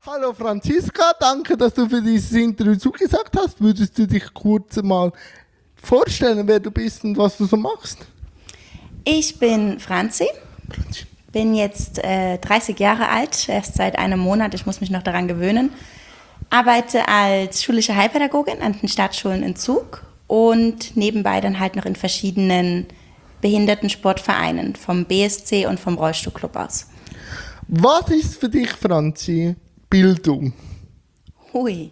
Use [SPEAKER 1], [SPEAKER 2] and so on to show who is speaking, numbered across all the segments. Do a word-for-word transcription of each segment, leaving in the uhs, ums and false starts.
[SPEAKER 1] Hallo Franziska, danke, dass du für dieses Interview zugesagt hast. Würdest du dich kurz mal vorstellen, wer du bist und was du so machst?
[SPEAKER 2] Ich bin Franzi, bin jetzt äh, dreißig Jahre alt, erst seit einem Monat, ich muss mich noch daran gewöhnen. Arbeite als schulische Heilpädagogin an den Stadtschulen in Zug und nebenbei dann halt noch in verschiedenen Behindertensportvereinen, vom B S C und vom Rollstuhlclub aus.
[SPEAKER 1] Was ist für dich, Franzi, Bildung?
[SPEAKER 2] Hui.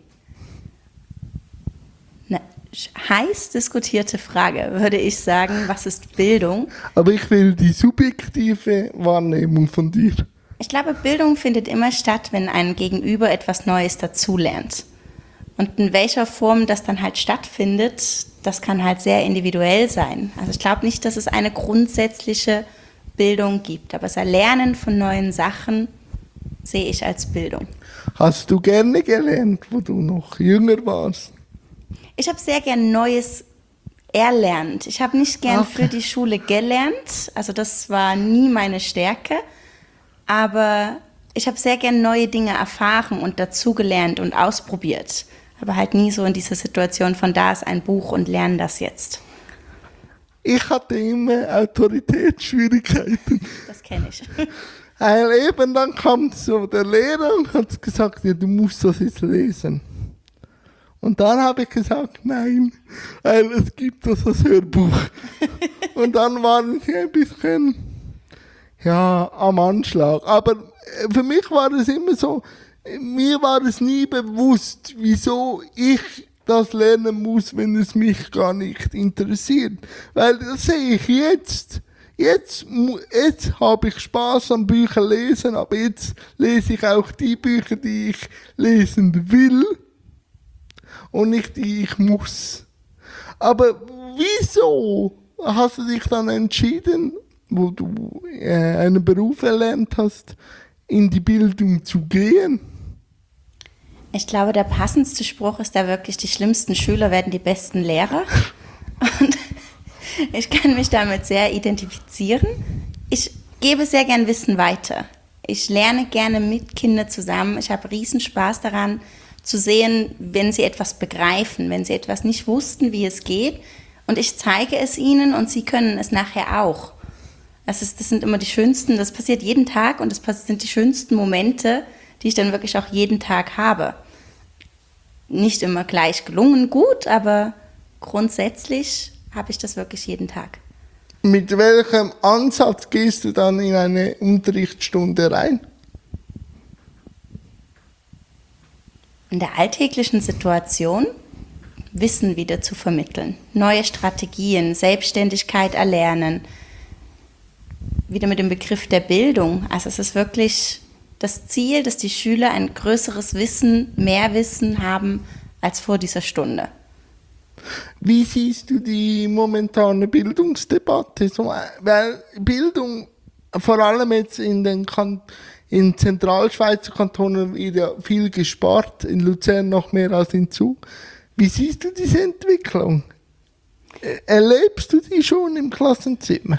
[SPEAKER 2] Eine heiß diskutierte Frage, würde ich sagen. Was ist Bildung?
[SPEAKER 1] Aber ich will die subjektive Wahrnehmung von dir.
[SPEAKER 2] Ich glaube, Bildung findet immer statt, wenn ein Gegenüber etwas Neues dazulernt. Und in welcher Form das dann halt stattfindet, das kann halt sehr individuell sein. Also ich glaube nicht, dass es eine grundsätzliche Bildung gibt, aber das Erlernen von neuen Sachen sehe ich als Bildung.
[SPEAKER 1] Hast du gerne gelernt, wo du noch jünger warst?
[SPEAKER 2] Ich habe sehr gern Neues erlernt. Ich habe nicht gern
[SPEAKER 1] Okay.
[SPEAKER 2] für die Schule gelernt, also das war nie meine Stärke, aber ich habe sehr gern neue Dinge erfahren und dazugelernt und ausprobiert. Aber halt nie so in dieser Situation von da ist ein Buch und lerne das jetzt.
[SPEAKER 1] Ich hatte immer Autoritätsschwierigkeiten.
[SPEAKER 2] Das kenne ich.
[SPEAKER 1] Weil eben dann kam so der Lehrer und hat gesagt, ja, du musst das jetzt lesen. Und dann habe ich gesagt, nein, weil es gibt das als Hörbuch. Und dann waren sie ein bisschen, ja, am Anschlag. Aber äh, für mich war es immer so, äh, mir war es nie bewusst, wieso ich das lernen muss, wenn es mich gar nicht interessiert. Weil das sehe ich jetzt. Jetzt, mu- jetzt habe ich Spaß am Bücher lesen, aber jetzt lese ich auch die Bücher, die ich lesen will und nicht die ich muss. Aber wieso hast du dich dann entschieden, wo du äh, einen Beruf erlernt hast, in die Bildung zu gehen?
[SPEAKER 2] Ich glaube, der passendste Spruch ist da wirklich, die schlimmsten Schüler werden die besten Lehrer. Und ich kann mich damit sehr identifizieren. Ich gebe sehr gern Wissen weiter. Ich lerne gerne mit Kindern zusammen. Ich habe riesen Spaß daran, zu sehen, wenn sie etwas begreifen, wenn sie etwas nicht wussten, wie es geht. Und ich zeige es ihnen und sie können es nachher auch. Das, ist, das sind immer die schönsten, das passiert jeden Tag und das sind die schönsten Momente, die ich dann wirklich auch jeden Tag habe. Nicht immer gleich gelungen gut, aber grundsätzlich habe ich das wirklich jeden Tag.
[SPEAKER 1] Mit welchem Ansatz gehst du dann in eine Unterrichtsstunde rein?
[SPEAKER 2] In der alltäglichen Situation Wissen wieder zu vermitteln, neue Strategien, Selbstständigkeit erlernen, wieder mit dem Begriff der Bildung. Also es ist wirklich das Ziel, dass die Schüler ein größeres Wissen, mehr Wissen haben als vor dieser Stunde.
[SPEAKER 1] Wie siehst du die momentane Bildungsdebatte? So, äh, weil Bildung, vor allem jetzt in den kan- in Zentralschweizer Kantonen, wird ja viel gespart, in Luzern noch mehr als in Zug. Wie siehst du diese Entwicklung? Äh, Erlebst du die schon im Klassenzimmer?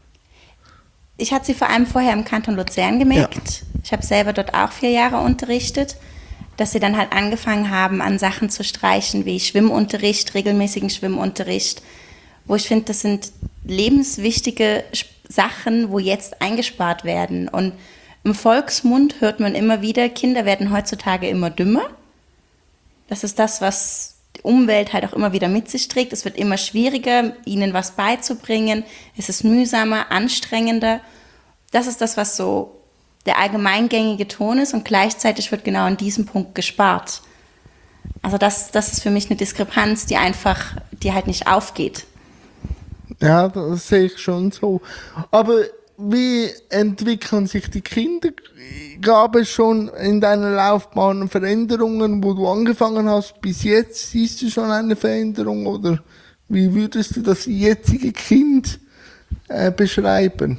[SPEAKER 2] Ich hatte sie vor allem vorher im Kanton Luzern gemerkt.
[SPEAKER 1] Ja.
[SPEAKER 2] Ich habe selber dort auch vier Jahre unterrichtet, dass sie dann halt angefangen haben, an Sachen zu streichen, wie Schwimmunterricht, regelmäßigen Schwimmunterricht, wo ich finde, das sind lebenswichtige Sachen, wo jetzt eingespart werden. Und im Volksmund hört man immer wieder, Kinder werden heutzutage immer dümmer. Das ist das, was die Umwelt halt auch immer wieder mit sich trägt. Es wird immer schwieriger, ihnen was beizubringen. Es ist mühsamer, anstrengender. Das ist das, was so der allgemeingängige Ton ist und gleichzeitig wird genau an diesem Punkt gespart. Also das, das ist für mich eine Diskrepanz, die einfach, die halt nicht aufgeht.
[SPEAKER 1] Ja, das sehe ich schon so. Aber wie entwickeln sich die Kinder? Gab es schon in deiner Laufbahn Veränderungen, wo du angefangen hast? Bis jetzt siehst du schon eine Veränderung? Oder wie würdest du das jetzige Kind äh, beschreiben?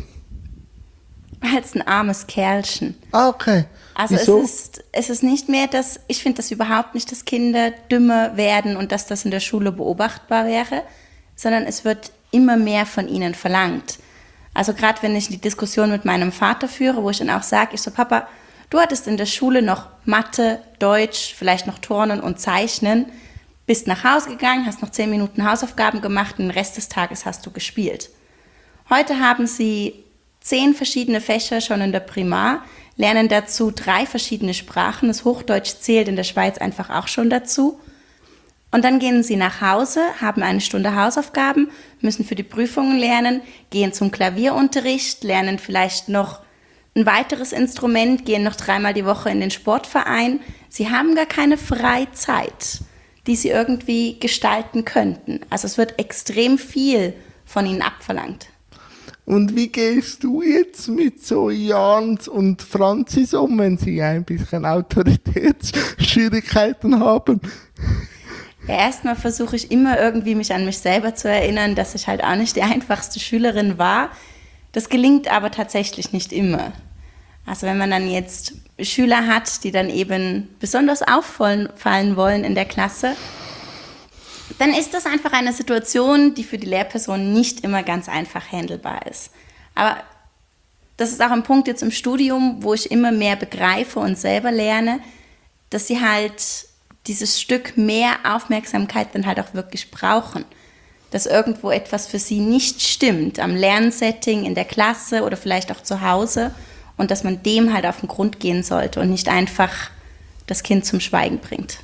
[SPEAKER 2] Als ein armes Kerlchen.
[SPEAKER 1] Ah, okay.
[SPEAKER 2] Also
[SPEAKER 1] Wieso?
[SPEAKER 2] es ist, es ist nicht mehr, dass, ich finde das überhaupt nicht, dass Kinder dümmer werden und dass das in der Schule beobachtbar wäre, sondern es wird immer mehr von ihnen verlangt. Also gerade wenn ich die Diskussion mit meinem Vater führe, wo ich dann auch sage, ich so, Papa, Du hattest in der Schule noch Mathe, Deutsch, vielleicht noch Turnen und Zeichnen, bist nach Hause gegangen, hast noch zehn Minuten Hausaufgaben gemacht und den Rest des Tages hast du gespielt. Heute haben sie zehn verschiedene Fächer schon in der Primar, lernen dazu drei verschiedene Sprachen. Das Hochdeutsch zählt in der Schweiz einfach auch schon dazu. Und dann gehen sie nach Hause, haben eine Stunde Hausaufgaben, müssen für die Prüfungen lernen, gehen zum Klavierunterricht, lernen vielleicht noch ein weiteres Instrument, gehen noch dreimal die Woche in den Sportverein. Sie haben gar keine Freizeit, die sie irgendwie gestalten könnten. Also es wird extrem viel von ihnen abverlangt.
[SPEAKER 1] Und wie gehst du jetzt mit so Jans und Franzis um, wenn sie ein bisschen Autoritätsschwierigkeiten haben?
[SPEAKER 2] Ja, erstmal versuche ich immer irgendwie mich an mich selber zu erinnern, dass ich halt auch nicht die einfachste Schülerin war. Das gelingt aber tatsächlich nicht immer. Also wenn man dann jetzt Schüler hat, die dann eben besonders auffallen wollen in der Klasse, dann ist das einfach eine Situation, die für die Lehrperson nicht immer ganz einfach handelbar ist. Aber das ist auch ein Punkt jetzt im Studium, wo ich immer mehr begreife und selber lerne, dass sie halt dieses Stück mehr Aufmerksamkeit dann halt auch wirklich brauchen. Dass irgendwo etwas für sie nicht stimmt, am Lernsetting, in der Klasse oder vielleicht auch zu Hause, und dass man dem halt auf den Grund gehen sollte und nicht einfach das Kind zum Schweigen bringt.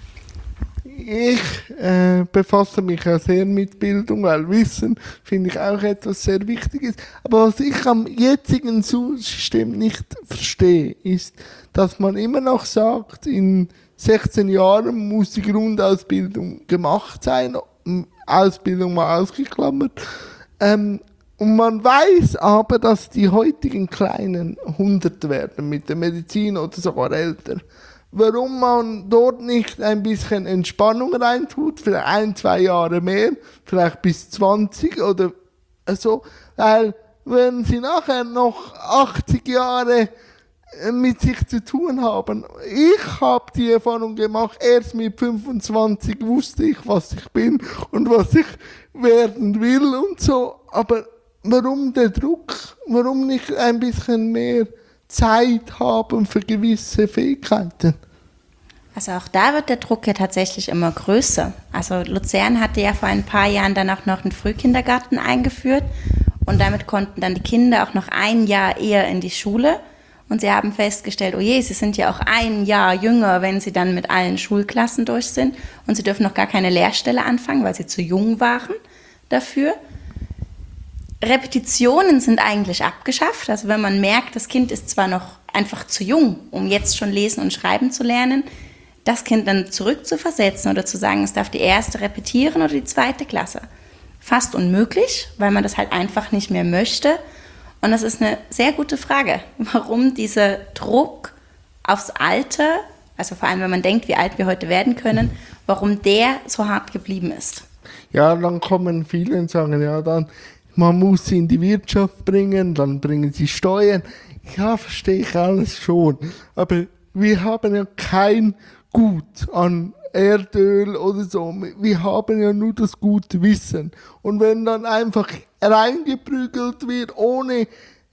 [SPEAKER 1] Ich äh, befasse mich ja sehr mit Bildung, weil Wissen finde ich auch etwas sehr Wichtiges. Aber was ich am jetzigen Schulsystem nicht verstehe, ist, dass man immer noch sagt, in sechzehn Jahren muss die Grundausbildung gemacht sein, Ausbildung mal ausgeklammert. Ähm, und man weiß aber, dass die heutigen Kleinen hundert werden mit der Medizin oder sogar älter. Warum man dort nicht ein bisschen Entspannung reintut, vielleicht ein, zwei Jahre mehr, vielleicht bis zwanzig oder so, weil wenn sie nachher noch achtzig Jahre mit sich zu tun haben. Ich habe die Erfahrung gemacht, erst mit fünfundzwanzig wusste ich, was ich bin und was ich werden will und so, aber warum der Druck? Warum nicht ein bisschen mehr Zeit haben für gewisse Fähigkeiten?
[SPEAKER 2] Also auch da wird der Druck ja tatsächlich immer größer. Also Luzern hatte ja vor ein paar Jahren dann auch noch einen Frühkindergarten eingeführt und damit konnten dann die Kinder auch noch ein Jahr eher in die Schule. Und sie haben festgestellt, oh je, sie sind ja auch ein Jahr jünger, wenn sie dann mit allen Schulklassen durch sind. Und sie dürfen noch gar keine Lehrstelle anfangen, weil sie zu jung waren dafür. Repetitionen sind eigentlich abgeschafft. Also wenn man merkt, das Kind ist zwar noch einfach zu jung, um jetzt schon lesen und schreiben zu lernen, das Kind dann zurückzuversetzen oder zu sagen, es darf die erste repetieren oder die zweite Klasse. Fast unmöglich, weil man das halt einfach nicht mehr möchte. Und das ist eine sehr gute Frage, warum dieser Druck aufs Alter, also vor allem wenn man denkt, wie alt wir heute werden können, warum der so hart geblieben ist.
[SPEAKER 1] Ja, dann kommen viele und sagen, ja, dann man muss sie in die Wirtschaft bringen, dann bringen sie Steuern. Ja, verstehe ich alles schon. Aber wir haben ja kein Gut an Erdöl oder so. Wir haben ja nur das gute Wissen. Und wenn dann einfach reingeprügelt wird, ohne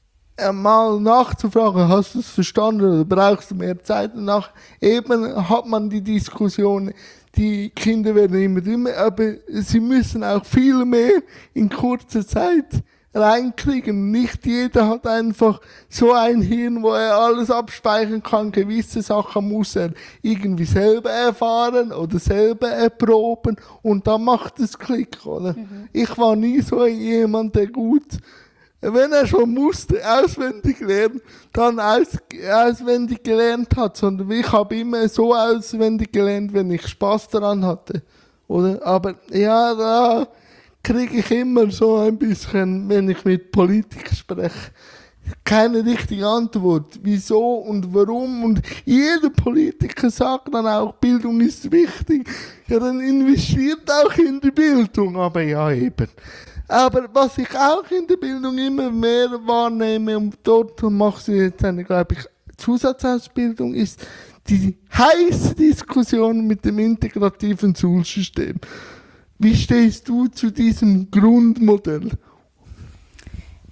[SPEAKER 1] mal nachzufragen, hast du es verstanden oder brauchst du mehr Zeit? Danach eben hat man die Diskussion, die Kinder werden immer dümmer, aber sie müssen auch viel mehr in kurzer Zeit reinkriegen. Nicht jeder hat einfach so ein Hirn, wo er alles abspeichern kann. Gewisse Sachen muss er irgendwie selber erfahren oder selber erproben und dann macht es Klick, oder? Mhm. Ich war nie so jemand, der gut, wenn er schon musste, auswendig lernen, dann aus, auswendig gelernt hat, sondern ich habe immer so auswendig gelernt, wenn ich Spaß daran hatte, oder? Aber ja, da kriege ich immer so ein bisschen, wenn ich mit Politikern spreche, keine richtige Antwort. Wieso und warum? Und jeder Politiker sagt dann auch, Bildung ist wichtig. Ja, dann investiert auch in die Bildung. Aber ja, eben. Aber was ich auch in der Bildung immer mehr wahrnehme, und dort mache ich jetzt eine, glaube ich, Zusatzausbildung, ist die heiße Diskussion mit dem integrativen Schulsystem. Wie stehst du zu diesem Grundmodell?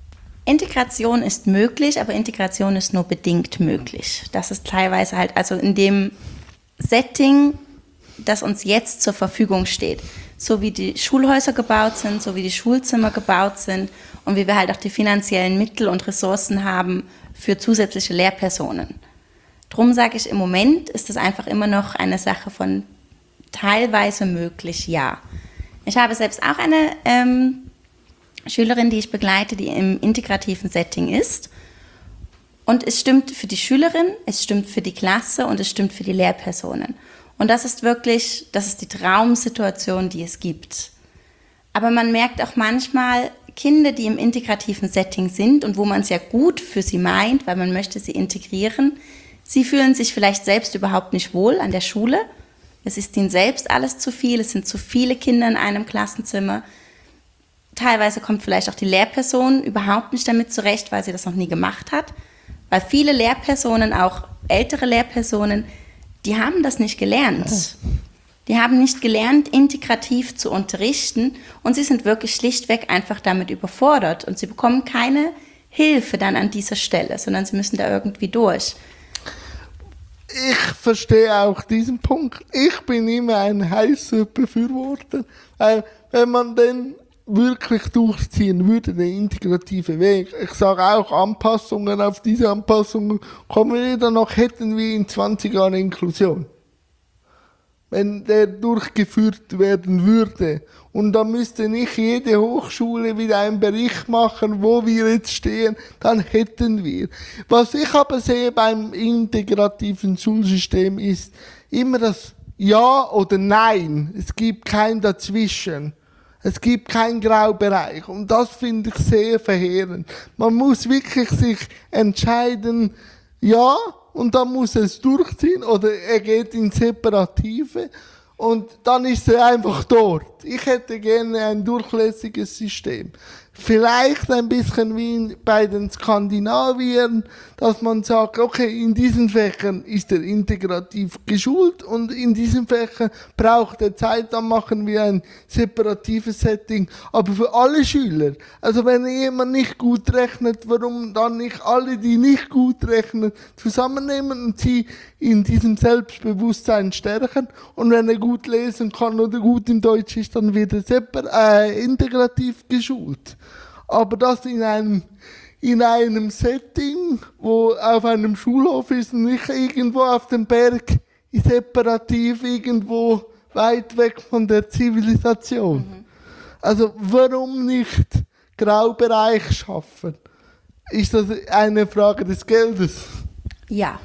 [SPEAKER 2] Integration ist möglich, aber Integration ist nur bedingt möglich. Das ist teilweise halt, also in dem Setting, das uns jetzt zur Verfügung steht, so wie die Schulhäuser gebaut sind, so wie die Schulzimmer gebaut sind und wie wir halt auch die finanziellen Mittel und Ressourcen haben für zusätzliche Lehrpersonen. Drum sage ich, im Moment ist es einfach immer noch eine Sache von teilweise möglich, ja. Ich habe selbst auch eine ähm, Schülerin, die ich begleite, die im integrativen Setting ist. Und es stimmt für die Schülerin, es stimmt für die Klasse und es stimmt für die Lehrpersonen. Und das ist wirklich, das ist die Traumsituation, die es gibt. Aber man merkt auch manchmal, Kinder, die im integrativen Setting sind und wo man es ja gut für sie meint, weil man möchte sie integrieren, sie fühlen sich vielleicht selbst überhaupt nicht wohl an der Schule. Es ist ihnen selbst alles zu viel, es sind zu viele Kinder in einem Klassenzimmer. Teilweise kommt vielleicht auch die Lehrperson überhaupt nicht damit zurecht, weil sie das noch nie gemacht hat. Weil viele Lehrpersonen, auch ältere Lehrpersonen, die haben das nicht gelernt. Die haben nicht gelernt, integrativ zu unterrichten und sie sind wirklich schlichtweg einfach damit überfordert und sie bekommen keine Hilfe dann an dieser Stelle, sondern sie müssen da irgendwie durch.
[SPEAKER 1] Ich verstehe auch diesen Punkt. Ich bin immer ein heißer Befürworter, weil wenn man den wirklich durchziehen würde, den integrativen Weg. Ich sage auch, Anpassungen auf diese Anpassungen kommen wir dann noch, hätten wir in zwanzig Jahren Inklusion. Wenn der durchgeführt werden würde. Und dann müsste nicht jede Hochschule wieder einen Bericht machen, wo wir jetzt stehen, dann hätten wir. Was ich aber sehe beim integrativen Schulsystem ist immer das Ja oder Nein. Es gibt kein Dazwischen. Es gibt keinen Graubereich und das finde ich sehr verheerend. Man muss wirklich sich entscheiden, ja, und dann muss es durchziehen oder er geht in Separative und dann ist er einfach dort. Ich hätte gerne ein durchlässiges System. Vielleicht ein bisschen wie bei den Skandinaviern, dass man sagt, okay, in diesen Fächern ist er integrativ geschult und in diesen Fächern braucht er Zeit, dann machen wir ein separatives Setting. Aber für alle Schüler, also wenn jemand nicht gut rechnet, warum dann nicht alle, die nicht gut rechnen, zusammennehmen und sie in diesem Selbstbewusstsein stärken und wenn er gut lesen kann oder gut im Deutsch ist, dann wird er separ- äh, integrativ geschult. Aber das in einem, in einem Setting, wo auf einem Schulhof ist, nicht irgendwo auf dem Berg, separativ irgendwo weit weg von der Zivilisation. Mhm. Also warum nicht Graubereich schaffen? Ist das eine Frage des Geldes?
[SPEAKER 2] Ja.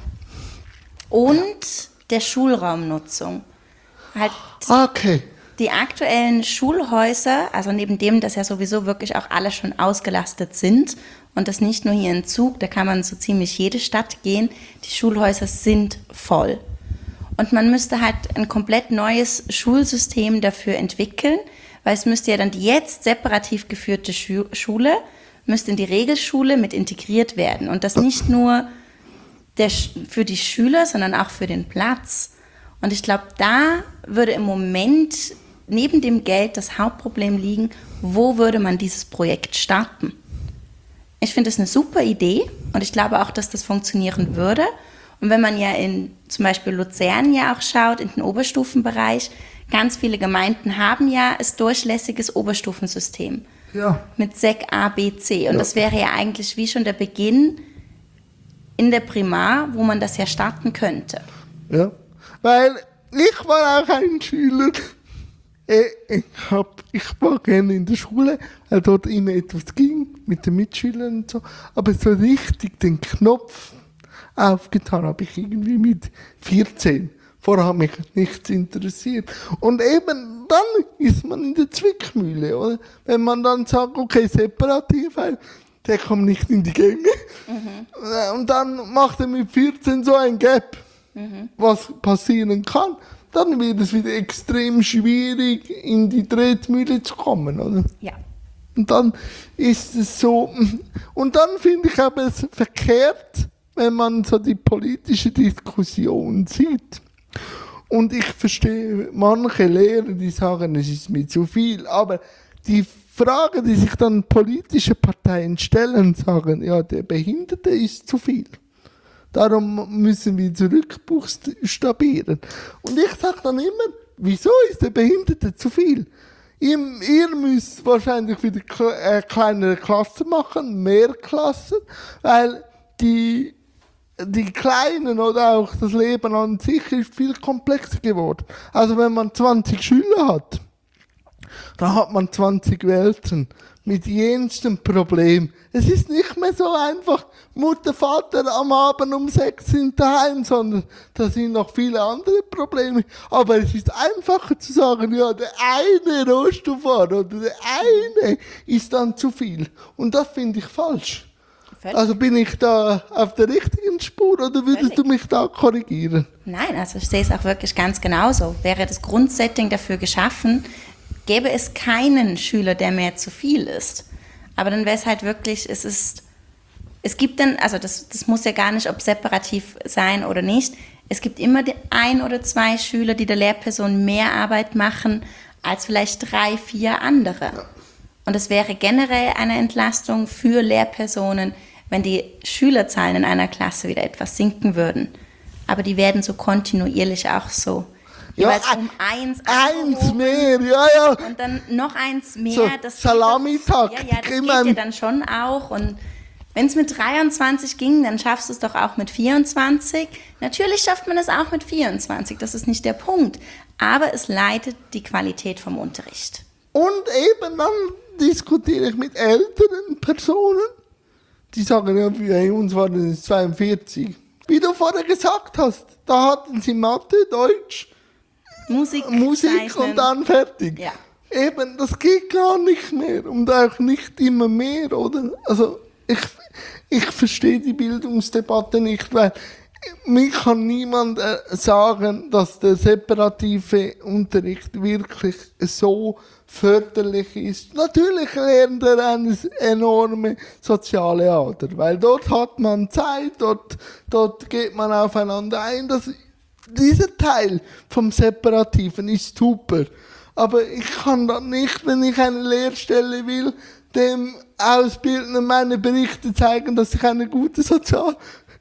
[SPEAKER 2] Und der Schulraumnutzung. Halt
[SPEAKER 1] okay.
[SPEAKER 2] Die aktuellen Schulhäuser, also neben dem, dass ja sowieso wirklich auch alle schon ausgelastet sind und das nicht nur hier in Zug, da kann man so ziemlich jede Stadt gehen, die Schulhäuser sind voll. Und man müsste halt ein komplett neues Schulsystem dafür entwickeln, weil es müsste ja dann die jetzt separativ geführte Schule, müsste in die Regelschule mit integriert werden. Und das nicht nur der, für die Schüler, sondern auch für den Platz. Und ich glaube, da würde im Moment neben dem Geld das Hauptproblem liegen, wo würde man dieses Projekt starten? Ich finde es eine super Idee und ich glaube auch, dass das funktionieren würde. Und wenn man ja in zum Beispiel Luzern ja auch schaut, in den Oberstufenbereich, ganz viele Gemeinden haben ja ein durchlässiges Oberstufensystem.
[SPEAKER 1] Ja.
[SPEAKER 2] Mit Sek A, B, C. Und
[SPEAKER 1] ja.
[SPEAKER 2] Das wäre ja eigentlich wie schon der Beginn in der Primar, wo man das ja starten könnte.
[SPEAKER 1] Ja, weil ich war auch ein Schüler. Ich, hab, ich war gerne in der Schule, weil dort immer etwas ging mit den Mitschülern und so. Aber so richtig den Knopf aufgetan habe ich irgendwie mit vierzehn. Vorher hat mich nichts interessiert. Und eben dann ist man in der Zwickmühle, oder? Wenn man dann sagt, okay, separativ, weil der kommt nicht in die Gänge. Mhm. Und dann macht er mit vierzehn so ein Gap, mhm. was passieren kann. Dann wird es wieder extrem schwierig, in die Tretmühle zu kommen, oder?
[SPEAKER 2] Ja.
[SPEAKER 1] Und dann ist es so, und dann finde ich aber es verkehrt, wenn man so die politische Diskussion sieht. Und ich verstehe manche Lehrer, die sagen, es ist mir zu viel, aber die Frage, die sich dann politische Parteien stellen, sagen, ja, der Behinderte ist zu viel. Darum müssen wir zurückbuchstabieren. Und ich sage dann immer, wieso ist der Behinderte zu viel? Ihr, ihr müsst wahrscheinlich wieder äh, kleinere Klassen machen, mehr Klassen, weil die, die Kleinen oder auch das Leben an sich ist viel komplexer geworden. Also wenn man zwanzig Schüler hat, da hat man zwanzig Welten mit jenstem Problem. Es ist nicht mehr so einfach, Mutter, Vater am Abend um sechs sind daheim, sondern da sind noch viele andere Probleme. Aber es ist einfacher zu sagen, ja, der eine Rollstuhlfahrer oder der eine ist dann zu viel. Und das finde ich falsch. Völlig. Also bin ich da auf der richtigen Spur oder würdest Völlig. du mich da korrigieren?
[SPEAKER 2] Nein, also ich sehe es auch wirklich ganz genauso. Wäre das Grundsetting dafür geschaffen, gäbe es keinen Schüler, der mehr zu viel ist. Aber dann wäre es halt wirklich, es ist, es gibt dann, also das, das muss ja gar nicht, ob separativ sein oder nicht, es gibt immer die ein oder zwei Schüler, die der Lehrperson mehr Arbeit machen, als vielleicht drei, vier andere. Und es wäre generell eine Entlastung für Lehrpersonen, wenn die Schülerzahlen in einer Klasse wieder etwas sinken würden. Aber die werden so kontinuierlich auch so. Jeweils ja, um eins.
[SPEAKER 1] Eins mehr, ja, ja.
[SPEAKER 2] Und dann noch eins mehr.
[SPEAKER 1] So,
[SPEAKER 2] das
[SPEAKER 1] Salamitag.
[SPEAKER 2] Ja, ja, das geht ja dann schon auch. Und wenn es mit dreiundzwanzig ging, dann schaffst du es doch auch mit vierundzwanzig. Natürlich schafft man es auch mit vierundzwanzig, das ist nicht der Punkt. Aber es leidet die Qualität vom Unterricht.
[SPEAKER 1] Und eben dann diskutiere ich mit älteren Personen, die sagen, ja, bei uns waren es zweiundvierzig. Wie du vorher gesagt hast, da hatten sie Mathe, Deutsch,
[SPEAKER 2] Musik,
[SPEAKER 1] Musik und dann fertig.
[SPEAKER 2] Ja.
[SPEAKER 1] Eben, das geht gar nicht mehr und auch nicht immer mehr, oder? Also ich, ich verstehe die Bildungsdebatte nicht, weil mir kann niemand äh, sagen, dass der separative Unterricht wirklich so förderlich ist. Natürlich lernt er eine enorme soziale Ader, weil dort hat man Zeit, dort, dort geht man aufeinander ein. Das, dieser Teil vom Separativen ist super. Aber ich kann dann nicht, wenn ich eine Lehrstelle will, dem Ausbildner meine Berichte zeigen, dass ich eine gute soziale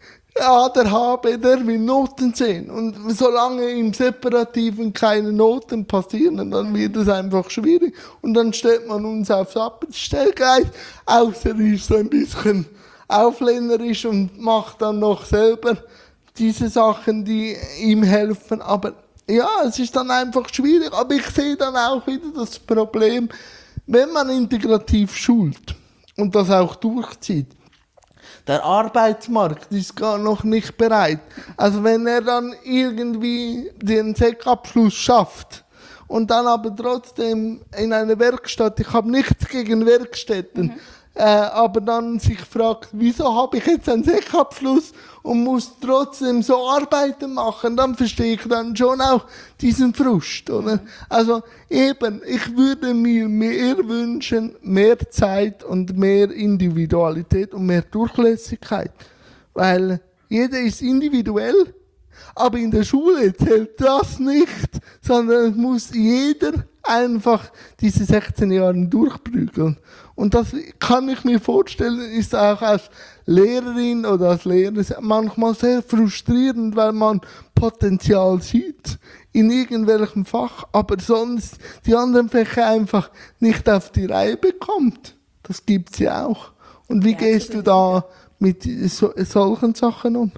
[SPEAKER 1] Ader habe, der will Noten sehen. Und solange im Separativen keine Noten passieren, dann wird es einfach schwierig. Und dann stellt man uns aufs Abstellgleis, außer er ist so ein bisschen auflehnerisch und macht dann noch selber diese Sachen, die ihm helfen. Aber ja, es ist dann einfach schwierig. Aber ich sehe dann auch wieder das Problem, wenn man integrativ schult und das auch durchzieht, der Arbeitsmarkt ist gar noch nicht bereit. Also wenn er dann irgendwie den Sek-Abschluss schafft und dann aber trotzdem in eine Werkstatt, ich habe nichts gegen Werkstätten, mhm. äh, aber dann sich fragt, wieso habe ich jetzt einen Sek-Abschluss und muss trotzdem so Arbeiten machen, dann verstehe ich dann schon auch diesen Frust, oder? Mhm. Also eben, ich würde mir mehr wünschen, mehr Zeit und mehr Individualität und mehr Durchlässigkeit, weil jeder ist individuell, aber in der Schule zählt das nicht, sondern es muss jeder einfach diese sechzehn Jahre durchprügeln. Und das kann ich mir vorstellen, ist auch als Lehrerin oder als Lehrer manchmal sehr frustrierend, weil man Potenzial sieht in irgendwelchem Fach, aber sonst die anderen Fächer einfach nicht auf die Reihe bekommt. Das gibt's ja auch. Und wie ja, gehst du da mit so, solchen Sachen um?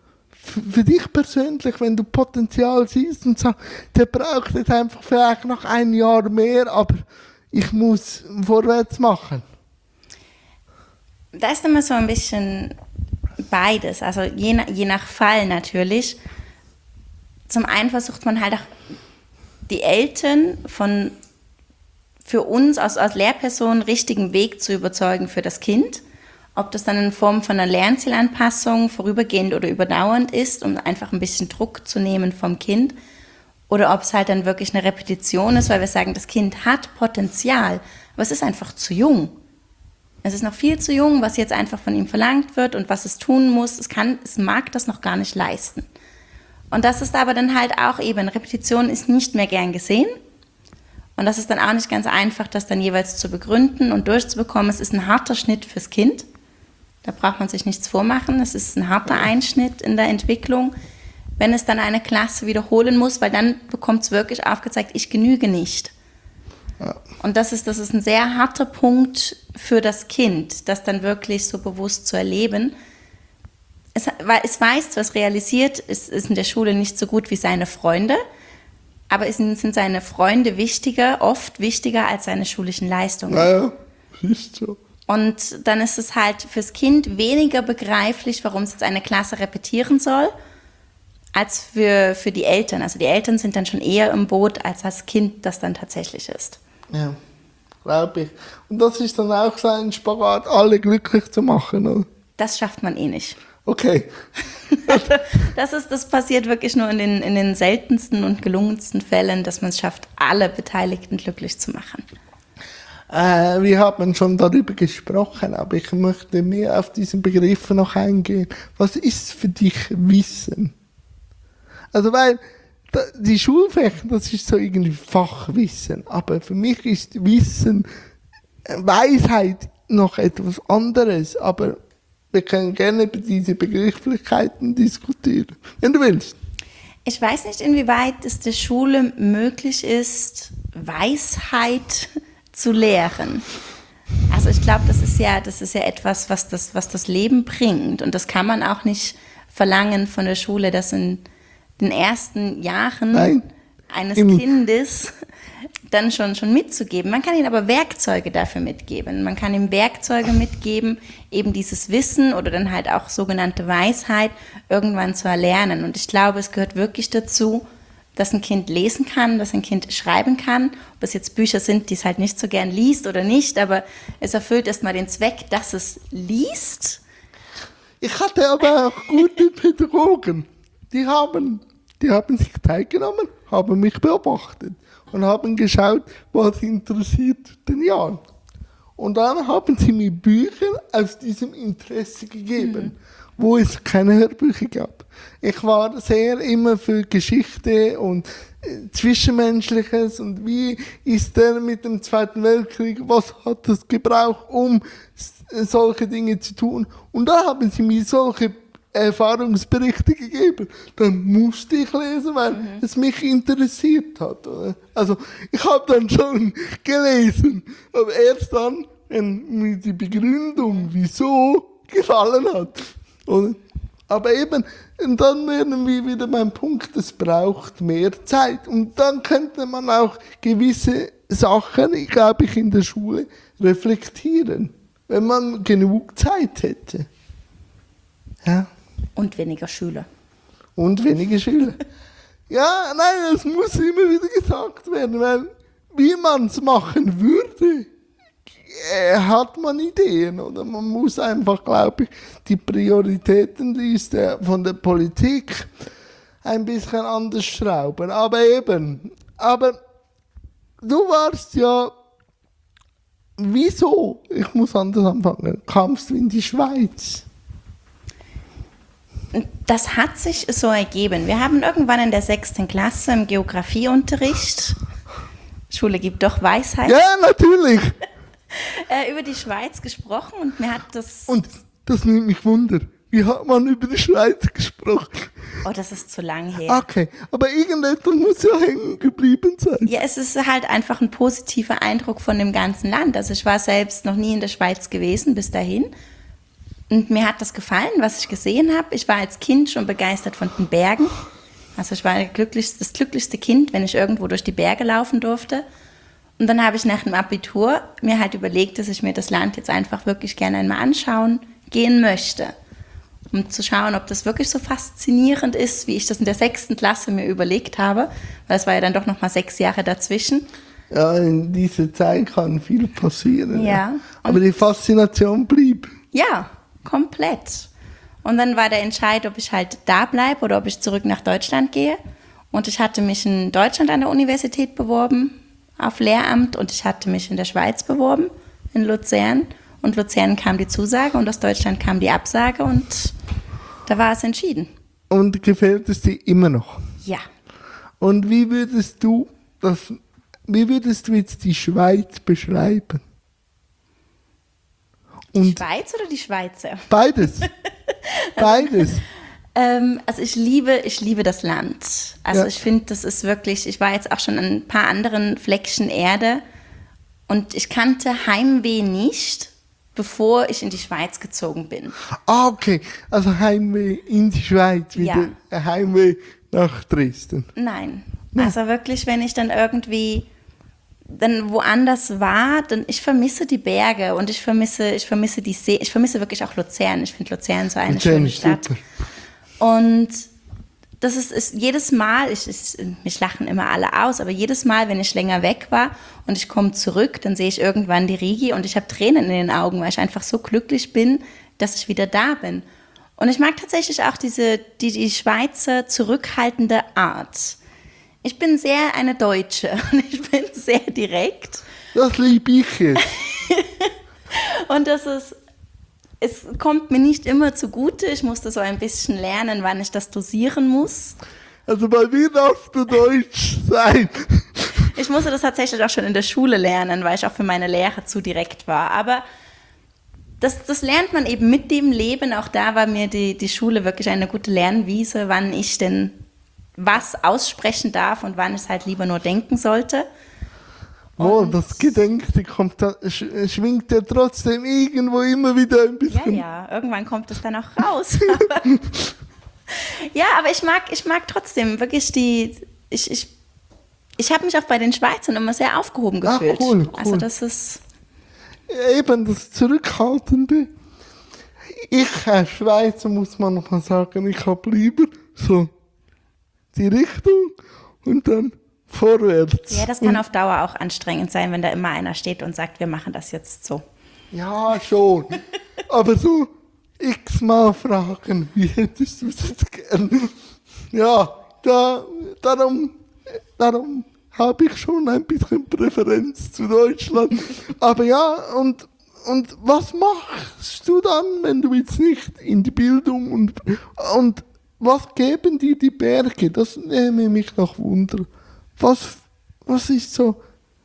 [SPEAKER 1] Für dich persönlich, wenn du Potenzial siehst und sagst, der braucht jetzt einfach vielleicht noch ein Jahr mehr, aber ich muss vorwärts machen.
[SPEAKER 2] Da ist immer so ein bisschen beides, also je nach, je nach Fall natürlich. Zum einen versucht man halt auch die Eltern von für uns als, als Lehrperson richtigen Weg zu überzeugen für das Kind. Ob das dann in Form von einer Lernzielanpassung vorübergehend oder überdauernd ist, um einfach ein bisschen Druck zu nehmen vom Kind. Oder ob es halt dann wirklich eine Repetition ist, weil wir sagen, das Kind hat Potenzial, aber es ist einfach zu jung. Es ist noch viel zu jung, was jetzt einfach von ihm verlangt wird und was es tun muss. Es kann, es mag das noch gar nicht leisten. Und das ist aber dann halt auch eben, Repetition ist nicht mehr gern gesehen. Und das ist dann auch nicht ganz einfach, das dann jeweils zu begründen und durchzubekommen. Es ist ein harter Schnitt fürs Kind. Da braucht man sich nichts vormachen. Es ist ein harter Einschnitt in der Entwicklung, wenn es dann eine Klasse wiederholen muss, weil dann bekommt es wirklich aufgezeigt, ich genüge nicht. Ja. Und das ist, das ist ein sehr harter Punkt für das Kind, das dann wirklich so bewusst zu erleben. Es, es weiß, was realisiert, es ist in der Schule nicht so gut wie seine Freunde, aber es sind, sind seine Freunde wichtiger, oft wichtiger als seine schulischen Leistungen.
[SPEAKER 1] Naja, ist so.
[SPEAKER 2] Und dann ist es halt fürs Kind weniger begreiflich, warum es jetzt eine Klasse repetieren soll, als für, für die Eltern. Also die Eltern sind dann schon eher im Boot, als das Kind das dann tatsächlich ist.
[SPEAKER 1] Ja, glaube ich. Und das ist dann auch so ein Spagat, alle glücklich zu machen, oder?
[SPEAKER 2] Das schafft man eh nicht.
[SPEAKER 1] Okay.
[SPEAKER 2] das, ist, das passiert wirklich nur in den, in den seltensten und gelungensten Fällen, dass man es schafft, alle Beteiligten glücklich zu machen.
[SPEAKER 1] Äh, wir haben schon darüber gesprochen, aber ich möchte mehr auf diesen Begriff noch eingehen. Was ist für dich Wissen? Also, weil die Schulfächer, das ist so irgendwie Fachwissen, aber für mich ist Wissen, Weisheit noch etwas anderes, aber wir können gerne über diese Begrifflichkeiten diskutieren, wenn du willst.
[SPEAKER 2] Ich weiß nicht, inwieweit es der Schule möglich ist, Weisheit zu lehren. Also ich glaube, das ist ja, das ist ja etwas, was das, was das Leben bringt. Und das kann man auch nicht verlangen von der Schule, dass in den ersten Jahren Nein. eines Im Kindes dann schon, schon mitzugeben. Man kann ihnen aber Werkzeuge dafür mitgeben. Man kann ihm Werkzeuge mitgeben, eben dieses Wissen oder dann halt auch sogenannte Weisheit irgendwann zu erlernen. Und ich glaube, es gehört wirklich dazu, dass ein Kind lesen kann, dass ein Kind schreiben kann. Ob es jetzt Bücher sind, die es halt nicht so gern liest oder nicht, aber es erfüllt erstmal den Zweck, dass es liest.
[SPEAKER 1] Ich hatte aber auch gute Pädagogen. Die haben, die haben sich teilgenommen, haben mich beobachtet und haben geschaut, was interessiert den Jan. Und dann haben sie mir Bücher aus diesem Interesse gegeben, mhm. wo es keine Hörbücher gab. Ich war sehr immer für Geschichte und äh, Zwischenmenschliches und wie ist der mit dem Zweiten Weltkrieg, was hat das gebraucht, um s- solche Dinge zu tun. Und da haben sie mir solche Erfahrungsberichte gegeben. Dann musste ich lesen, weil mhm. es mich interessiert hat. Oder? Also ich habe dann schon gelesen, aber erst dann, wenn mir die Begründung, wieso, gefallen hat. Oder? Aber eben, und dann wären wir wieder beim Punkt, es braucht mehr Zeit. Und dann könnte man auch gewisse Sachen, glaube ich, in der Schule reflektieren, wenn man genug Zeit hätte. Ja.
[SPEAKER 2] Und weniger Schüler.
[SPEAKER 1] Und weniger Schüler. Ja, nein, das muss immer wieder gesagt werden, weil wie man es machen würde, hat man Ideen, oder? Man muss einfach, glaube ich, die Prioritätenliste von der Politik ein bisschen anders schrauben. Aber eben, aber du warst ja, wieso, ich muss anders anfangen, kamst du in die Schweiz?
[SPEAKER 2] Das hat sich so ergeben. Wir haben irgendwann in der sechsten Klasse im Geografieunterricht, Schule gibt doch Weisheit.
[SPEAKER 1] Ja, natürlich.
[SPEAKER 2] Äh, über die Schweiz gesprochen und mir hat das...
[SPEAKER 1] Und das nimmt mich Wunder. Wie hat man über die Schweiz gesprochen?
[SPEAKER 2] Oh, das ist zu lang her.
[SPEAKER 1] Okay, aber irgendetwas muss ja hängen geblieben sein.
[SPEAKER 2] Ja, es ist halt einfach ein positiver Eindruck von dem ganzen Land. Also ich war selbst noch nie in der Schweiz gewesen bis dahin. Und mir hat das gefallen, was ich gesehen habe. Ich war als Kind schon begeistert von den Bergen. Also ich war das glücklichste, das glücklichste Kind, wenn ich irgendwo durch die Berge laufen durfte. Und dann habe ich nach dem Abitur mir halt überlegt, dass ich mir das Land jetzt einfach wirklich gerne einmal anschauen gehen möchte. Um zu schauen, ob das wirklich so faszinierend ist, wie ich das in der sechsten Klasse mir überlegt habe. Weil es war ja dann doch noch mal sechs Jahre dazwischen.
[SPEAKER 1] Ja, in dieser Zeit kann viel passieren.
[SPEAKER 2] Ja.
[SPEAKER 1] ja. Aber die Faszination blieb.
[SPEAKER 2] Ja, komplett. Und dann war der Entscheid, ob ich halt da bleibe oder ob ich zurück nach Deutschland gehe. Und ich hatte mich in Deutschland an der Universität beworben, auf Lehramt, und ich hatte mich in der Schweiz beworben, in Luzern. Und Luzern kam die Zusage und aus Deutschland kam die Absage und da war es entschieden.
[SPEAKER 1] Und gefällt es dir immer noch?
[SPEAKER 2] Ja.
[SPEAKER 1] Und wie würdest du das wie würdest du jetzt die Schweiz beschreiben?
[SPEAKER 2] Die
[SPEAKER 1] Und
[SPEAKER 2] Schweiz oder die Schweizer?
[SPEAKER 1] beides. Beides.
[SPEAKER 2] Ähm, also ich liebe, ich liebe das Land. Also
[SPEAKER 1] Ja.
[SPEAKER 2] ich finde, das ist wirklich, ich war jetzt auch schon an ein paar anderen Fleckchen Erde und ich kannte Heimweh nicht, bevor ich in die Schweiz gezogen bin.
[SPEAKER 1] Ah, okay. Also Heimweh in die Schweiz, wieder
[SPEAKER 2] Ja.
[SPEAKER 1] ein Heimweh nach Dresden.
[SPEAKER 2] Nein. Also wirklich, wenn ich dann irgendwie dann woanders war, dann ich vermisse die Berge und ich vermisse, ich vermisse die See, ich vermisse wirklich auch Luzern. Ich finde Luzern so eine
[SPEAKER 1] Luzern
[SPEAKER 2] schöne
[SPEAKER 1] ist
[SPEAKER 2] Stadt.
[SPEAKER 1] super.
[SPEAKER 2] Und das ist, ist jedes Mal, ich, ich, mich lachen immer alle aus, aber jedes Mal, wenn ich länger weg war und ich komme zurück, dann sehe ich irgendwann die Rigi und ich habe Tränen in den Augen, weil ich einfach so glücklich bin, dass ich wieder da bin. Und ich mag tatsächlich auch diese, die, die Schweizer zurückhaltende Art. Ich bin sehr eine Deutsche und ich bin sehr direkt.
[SPEAKER 1] Das liebe ich jetzt.
[SPEAKER 2] Und das ist, es kommt mir nicht immer zugute. Ich musste so ein bisschen lernen, wann ich das dosieren muss.
[SPEAKER 1] Also bei mir darfst du Deutsch sein.
[SPEAKER 2] Ich musste das tatsächlich auch schon in der Schule lernen, weil ich auch für meine Lehre zu direkt war. Aber das, das lernt man eben mit dem Leben. Auch da war mir die, die Schule wirklich eine gute Lernwiese, wann ich denn was aussprechen darf und wann ich es halt lieber nur denken sollte.
[SPEAKER 1] Oh, das Gedenkte kommt da, sch, schwingt ja trotzdem irgendwo immer wieder ein
[SPEAKER 2] Ja,
[SPEAKER 1] bisschen.
[SPEAKER 2] ja, irgendwann kommt es dann auch raus. Aber, ja, aber ich mag, ich mag trotzdem wirklich die, ich, ich, ich habe mich auch bei den Schweizern immer sehr aufgehoben
[SPEAKER 1] Ach,
[SPEAKER 2] gefühlt.
[SPEAKER 1] cool, cool.
[SPEAKER 2] Also das ist,
[SPEAKER 1] Eben das Zurückhaltende. Ich als Schweizer muss man noch mal sagen, ich habe lieber so die Richtung und dann vorwärts.
[SPEAKER 2] ja, das kann auf Dauer auch anstrengend sein, wenn da immer einer steht und sagt, wir machen das jetzt so.
[SPEAKER 1] Ja, schon. Aber so x-mal fragen, wie hättest du es jetzt gern? Ja, da, darum, darum habe ich schon ein bisschen Präferenz zu Deutschland. Aber ja, und, und was machst du dann, wenn du jetzt nicht in die Bildung und, und was geben dir die Berge? Das nehme mich noch Wunder. Was, was ist so?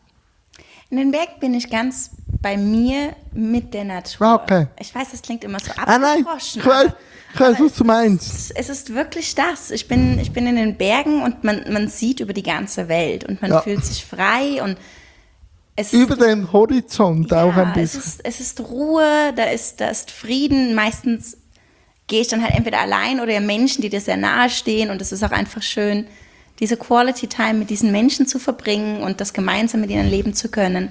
[SPEAKER 2] In den Bergen bin ich ganz bei mir mit der Natur.
[SPEAKER 1] Ah, okay.
[SPEAKER 2] Ich weiß, das klingt immer so
[SPEAKER 1] Ah nein,
[SPEAKER 2] abgedroschen.
[SPEAKER 1] ich weiß, ich weiß
[SPEAKER 2] aber
[SPEAKER 1] was du meinst.
[SPEAKER 2] Es ist wirklich das. Ich bin, ich bin in den Bergen und man, man sieht über die ganze Welt und man
[SPEAKER 1] Ja.
[SPEAKER 2] fühlt sich frei und es
[SPEAKER 1] Über
[SPEAKER 2] ist,
[SPEAKER 1] den Horizont auch ein
[SPEAKER 2] ja, es
[SPEAKER 1] bisschen.
[SPEAKER 2] ist, es ist Ruhe, da ist, da ist Frieden. Meistens gehe ich dann halt entweder allein oder ja Menschen, die dir sehr nahe stehen und es ist auch einfach schön, diese Quality Time mit diesen Menschen zu verbringen und das gemeinsam mit ihnen leben zu können.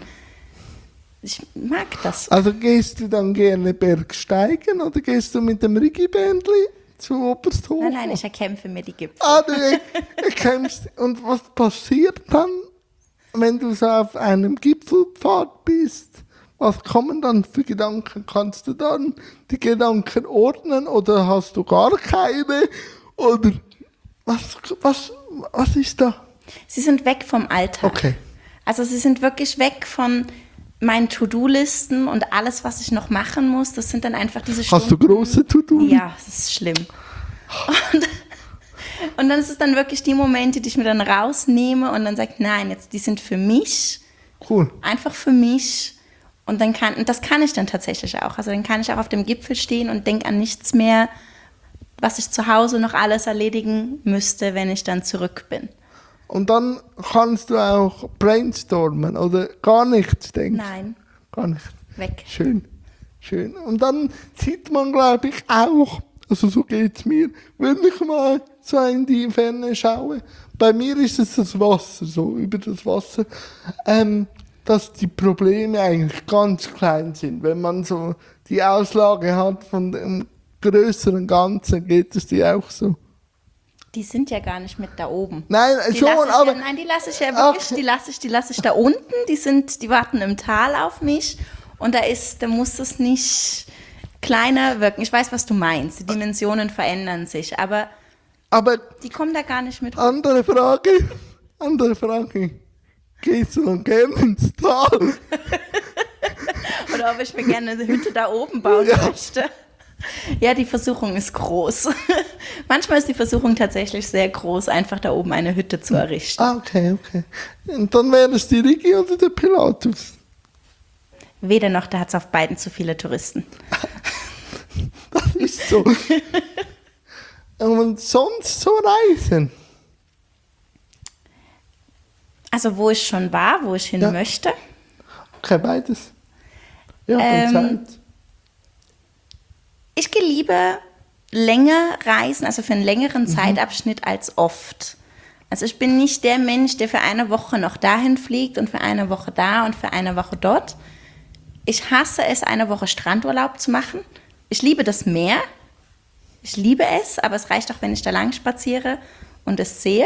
[SPEAKER 2] Ich mag das.
[SPEAKER 1] Also gehst du dann gerne Bergsteigen oder gehst du mit dem Riggi-Bändli zu Obersthofen?
[SPEAKER 2] Nein, nein, ich erkämpfe mir die Gipfel.
[SPEAKER 1] Ah, du erkämpfst. Und was passiert dann, wenn du so auf einem Gipfelpfad bist? Was kommen dann für Gedanken? Kannst du dann die Gedanken ordnen oder hast du gar keine? Oder was, was, was ist da?
[SPEAKER 2] Sie sind weg vom Alltag.
[SPEAKER 1] Okay.
[SPEAKER 2] Also sie sind wirklich weg von meinen To-Do-Listen und alles, was ich noch machen muss. Das sind dann einfach diese Stunden.
[SPEAKER 1] Hast du große To-Do?
[SPEAKER 2] Ja, das ist schlimm. Und, und dann ist es dann wirklich die Momente, die ich mir dann rausnehme und dann sage, nein, jetzt die sind für mich,
[SPEAKER 1] Cool.
[SPEAKER 2] einfach für mich. Und dann kann, und das kann ich dann tatsächlich auch. Also dann kann ich auch auf dem Gipfel stehen und denke an nichts mehr, was ich zu Hause noch alles erledigen müsste, wenn ich dann zurück bin.
[SPEAKER 1] Und dann kannst du auch brainstormen oder gar nichts denken.
[SPEAKER 2] Nein,
[SPEAKER 1] Gar nicht.
[SPEAKER 2] weg.
[SPEAKER 1] Schön, schön. Und dann sieht man, glaube ich, auch, also so geht es mir, wenn ich mal so in die Ferne schaue, bei mir ist es das Wasser, so über das Wasser, ähm, dass die Probleme eigentlich ganz klein sind. Wenn man so die Auslage hat von dem größeren Ganzen, geht es dir auch so.
[SPEAKER 2] Die sind ja gar nicht mit da oben.
[SPEAKER 1] Nein,
[SPEAKER 2] Die
[SPEAKER 1] schon,
[SPEAKER 2] lasse ich
[SPEAKER 1] aber...
[SPEAKER 2] ja, nein, die lasse ich ja wirklich,
[SPEAKER 1] Okay.
[SPEAKER 2] die lasse ich, die lasse ich da unten. Die sind, die warten im Tal auf mich und da ist, da muss es nicht kleiner wirken. Ich weiß, was du meinst. Die Dimensionen verändern sich, aber
[SPEAKER 1] Aber
[SPEAKER 2] die kommen da gar nicht mit.
[SPEAKER 1] andere Frage, andere Frage. Gehst du dann gerne ins Tal?
[SPEAKER 2] Oder ob ich mir gerne eine Hütte da oben bauen
[SPEAKER 1] Ja.
[SPEAKER 2] möchte. Ja, die Versuchung ist groß. Manchmal ist die Versuchung tatsächlich sehr groß, einfach da oben eine Hütte zu errichten.
[SPEAKER 1] Ah, okay, okay. Und dann wäre es die Rigi oder der Pilatus?
[SPEAKER 2] Weder noch, da hat es auf beiden zu viele Touristen.
[SPEAKER 1] Das ist so. Und sonst so reisen?
[SPEAKER 2] Also wo ich schon war, wo ich hin
[SPEAKER 1] Ja.
[SPEAKER 2] möchte.
[SPEAKER 1] Okay, beides. Ja,
[SPEAKER 2] Ähm,
[SPEAKER 1] Zeit.
[SPEAKER 2] Ich gehe lieber länger reisen, also für einen längeren Zeitabschnitt als oft. Also ich bin nicht der Mensch, der für eine Woche noch dahin fliegt und für eine Woche da und für eine Woche dort. Ich hasse es, eine Woche Strandurlaub zu machen. Ich liebe das Meer. Ich liebe es, aber es reicht auch, wenn ich da lang spaziere und es sehe.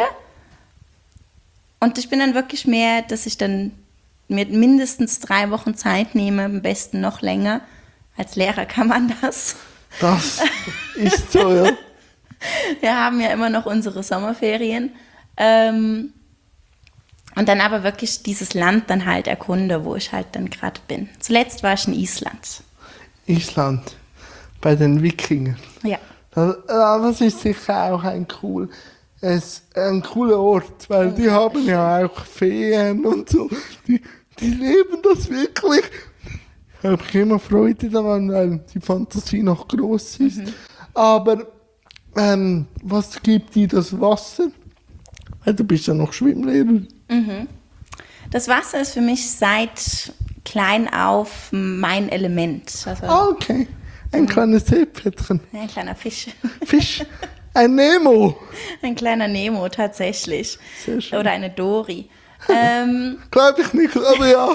[SPEAKER 2] Und ich bin dann wirklich mehr, dass ich dann mir mindestens drei Wochen Zeit nehme, am besten noch länger. Als Lehrer kann man das.
[SPEAKER 1] Das ist so, ja.
[SPEAKER 2] Wir haben ja immer noch unsere Sommerferien. Ähm, und dann aber wirklich dieses Land dann halt erkunde, wo ich halt dann gerade bin. Zuletzt war ich in Island.
[SPEAKER 1] Island, bei den Wikingern.
[SPEAKER 2] Ja.
[SPEAKER 1] Das, das ist sicher auch ein, cool, es, ein cooler Ort, weil die haben ja auch Feen und so. Die, die leben das wirklich. Da habe ich immer Freude daran, weil die Fantasie noch groß ist. Mhm. Aber ähm, was gibt dir das Wasser? Weil du bist ja noch Schwimmlehrer.
[SPEAKER 2] Mhm. Das Wasser ist für mich seit klein auf mein Element. Also,
[SPEAKER 1] Ah, okay. Ein mhm. kleines Seepferdchen.
[SPEAKER 2] Ein kleiner Fisch.
[SPEAKER 1] Fisch. Ein Nemo.
[SPEAKER 2] Ein kleiner Nemo, tatsächlich.
[SPEAKER 1] Sehr schön.
[SPEAKER 2] Oder eine Dory. ähm,
[SPEAKER 1] Glaube ich nicht, aber ja.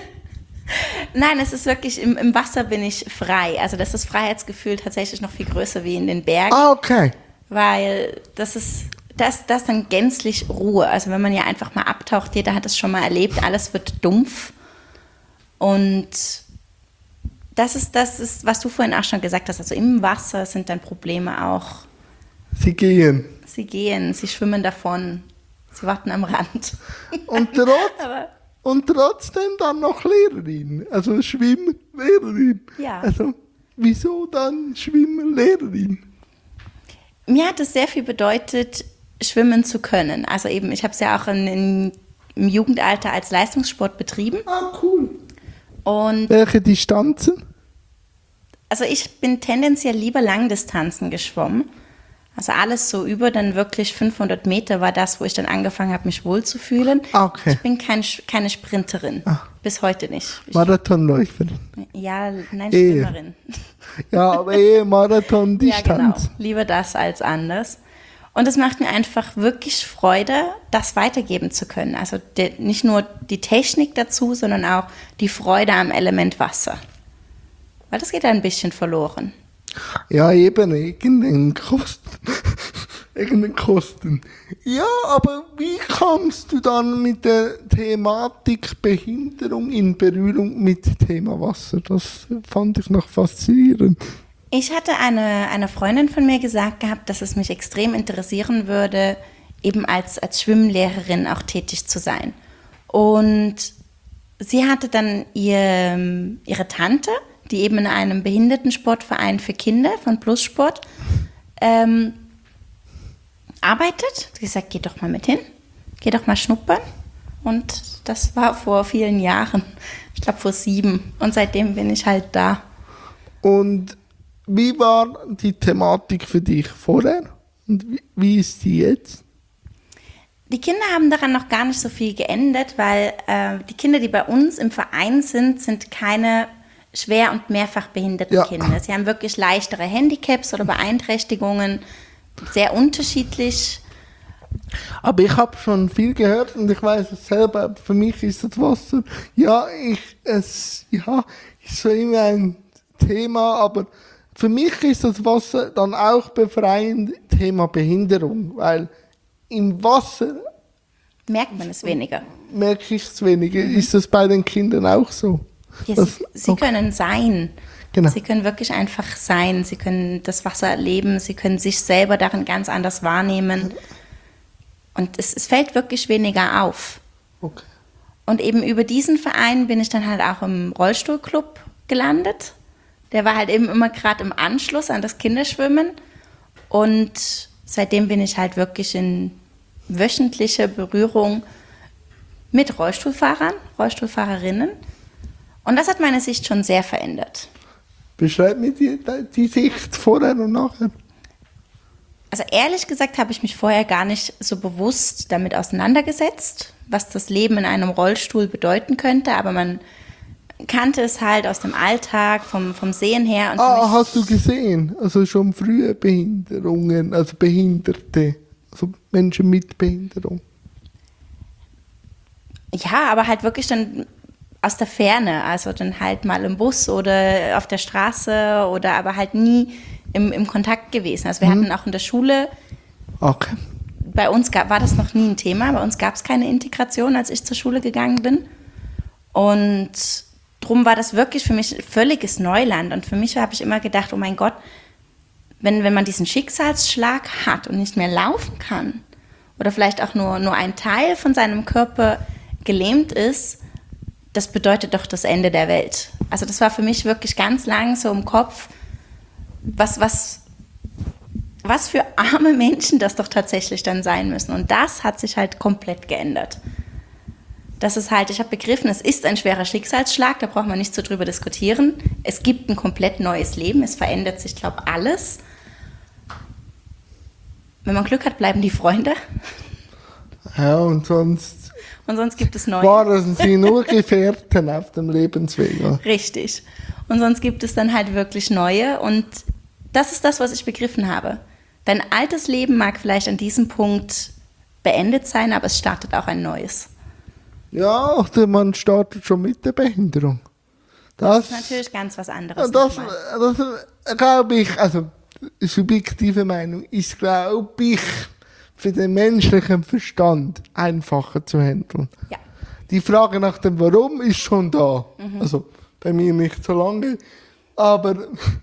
[SPEAKER 2] Nein, es ist wirklich, im, im Wasser bin ich frei. Also das ist das Freiheitsgefühl tatsächlich noch viel größer wie in den Bergen.
[SPEAKER 1] Ah, okay.
[SPEAKER 2] Weil das ist, das, das dann gänzlich Ruhe. Also wenn man ja einfach mal abtaucht, jeder hat es schon mal erlebt, alles wird dumpf. Und das ist, das ist, was du vorhin auch schon gesagt hast. Also im Wasser sind dann Probleme auch.
[SPEAKER 1] Sie gehen.
[SPEAKER 2] Sie gehen, sie schwimmen davon. Sie warten am Rand.
[SPEAKER 1] Und, trotz, und trotzdem dann noch Lehrerin, also Schwimmlehrerin.
[SPEAKER 2] Ja.
[SPEAKER 1] Also wieso dann Schwimmlehrerin?
[SPEAKER 2] Mir hat es sehr viel bedeutet, schwimmen zu können. Also eben, ich habe es ja auch in, in, im Jugendalter als Leistungssport betrieben.
[SPEAKER 1] Ah, cool.
[SPEAKER 2] Und
[SPEAKER 1] welche Distanzen?
[SPEAKER 2] Also ich bin tendenziell lieber Langdistanzen geschwommen. Also alles so über dann wirklich fünfhundert Meter war das, wo ich dann angefangen habe, mich wohlzufühlen.
[SPEAKER 1] Okay.
[SPEAKER 2] Ich bin kein, keine Sprinterin. Ah. Bis heute nicht. Ich,
[SPEAKER 1] Marathonläuferin.
[SPEAKER 2] Ja, nein, Schwimmerin.
[SPEAKER 1] Ja, aber eh Marathondistanz.
[SPEAKER 2] Ja, genau. Lieber das als anders. Und es macht mir einfach wirklich Freude, das weitergeben zu können. Also de, nicht nur die Technik dazu, sondern auch die Freude am Element Wasser. Weil das geht ein bisschen verloren.
[SPEAKER 1] Ja, eben, irgendeinen Kosten. irgendeinen Kosten. Ja, aber wie kamst du dann mit der Thematik Behinderung in Berührung mit Thema Wasser? Das fand ich noch faszinierend.
[SPEAKER 2] Ich hatte eine, eine Freundin von mir gesagt gehabt, dass es mich extrem interessieren würde, eben als, als Schwimmlehrerin auch tätig zu sein. Und sie hatte dann ihr, ihre Tante, die eben in einem Behindertensportverein für Kinder von Plussport ähm, arbeitet. Sie hat gesagt, geh doch mal mit hin, geh doch mal schnuppern. Und das war vor vielen Jahren, ich glaube vor sieben. Und seitdem bin ich halt da.
[SPEAKER 1] Und wie war die Thematik für dich vorher und wie, wie ist die jetzt?
[SPEAKER 2] Die Kinder haben daran noch gar nicht so viel geändert, weil äh, die Kinder, die bei uns im Verein sind, sind keine schwer- und mehrfach behinderten ja. Kinder. Sie haben wirklich leichtere Handicaps oder Beeinträchtigungen, sehr unterschiedlich.
[SPEAKER 1] Aber ich habe schon viel gehört und ich weiß es selber, für mich ist das Wasser, ja, ich, es, ja, ist so immer ein Thema, aber für mich ist das Wasser dann auch befreiend Thema Behinderung, weil im Wasser
[SPEAKER 2] merkt man es weniger.
[SPEAKER 1] Merke ich es weniger. Mhm. Ist das bei den Kindern auch so?
[SPEAKER 2] Ja, das, sie, sie okay. können sein.
[SPEAKER 1] Genau.
[SPEAKER 2] Sie können wirklich einfach sein. Sie können das Wasser erleben. Sie können sich selber darin ganz anders wahrnehmen. Und es, es fällt wirklich weniger auf.
[SPEAKER 1] Okay.
[SPEAKER 2] Und eben über diesen Verein bin ich dann halt auch im Rollstuhlclub gelandet. Der war halt eben immer gerade im Anschluss an das Kinderschwimmen. Und seitdem bin ich halt wirklich in wöchentlicher Berührung mit Rollstuhlfahrern, Rollstuhlfahrerinnen. Und das hat meine Sicht schon sehr verändert.
[SPEAKER 1] Beschreib mir die, die Sicht vorher und nachher.
[SPEAKER 2] Also ehrlich gesagt habe ich mich vorher gar nicht so bewusst damit auseinandergesetzt, was das Leben in einem Rollstuhl bedeuten könnte, aber man kannte es halt aus dem Alltag, vom, vom Sehen her. Und
[SPEAKER 1] ah, hast du gesehen? Also schon frühe Behinderungen, also Behinderte, also Menschen mit Behinderung.
[SPEAKER 2] Ja, aber halt wirklich dann aus der Ferne, also dann halt mal im Bus oder auf der Straße oder aber halt nie im, im Kontakt gewesen. Also wir mhm. hatten auch in der Schule,
[SPEAKER 1] okay.
[SPEAKER 2] bei uns gab, war das noch nie ein Thema, bei uns gab es keine Integration, als ich zur Schule gegangen bin. Und drum war das wirklich für mich völliges Neuland. Und für mich habe ich immer gedacht, oh mein Gott, wenn, wenn man diesen Schicksalsschlag hat und nicht mehr laufen kann oder vielleicht auch nur, nur ein Teil von seinem Körper gelähmt ist, das bedeutet doch das Ende der Welt. Also das war für mich wirklich ganz lang so im Kopf, was, was, was für arme Menschen das doch tatsächlich dann sein müssen. Und das hat sich halt komplett geändert. Das ist halt, ich habe begriffen, es ist ein schwerer Schicksalsschlag, da braucht man nicht so drüber diskutieren. Es gibt ein komplett neues Leben, es verändert sich, glaube ich, alles. Wenn man Glück hat, bleiben die Freunde.
[SPEAKER 1] Ja, und sonst...
[SPEAKER 2] Und sonst gibt es neue.
[SPEAKER 1] Waren sie nur Gefährten auf dem Lebensweg. Ja.
[SPEAKER 2] Richtig. Und sonst gibt es dann halt wirklich neue. Und das ist das, was ich begriffen habe. Dein altes Leben mag vielleicht an diesem Punkt beendet sein, aber es startet auch ein neues.
[SPEAKER 1] Ja, man startet schon mit der Behinderung.
[SPEAKER 2] Das, das ist natürlich ganz was anderes.
[SPEAKER 1] Das, das glaube ich, also subjektive Meinung, ist, glaube ich, für den menschlichen Verstand einfacher zu handeln. Ja. Die Frage nach dem Warum ist schon da. Mhm. Also bei mir nicht so lange. Aber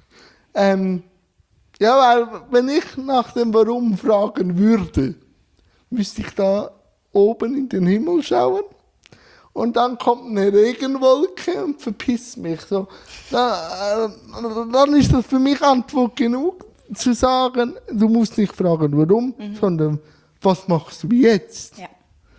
[SPEAKER 1] ähm, ja, weil wenn ich nach dem Warum fragen würde, müsste ich da oben in den Himmel schauen und dann kommt eine Regenwolke und verpisst mich. So, da, äh, dann ist das für mich Antwort genug, zu sagen, du musst nicht fragen, warum, mhm. sondern was machst du jetzt? Ja.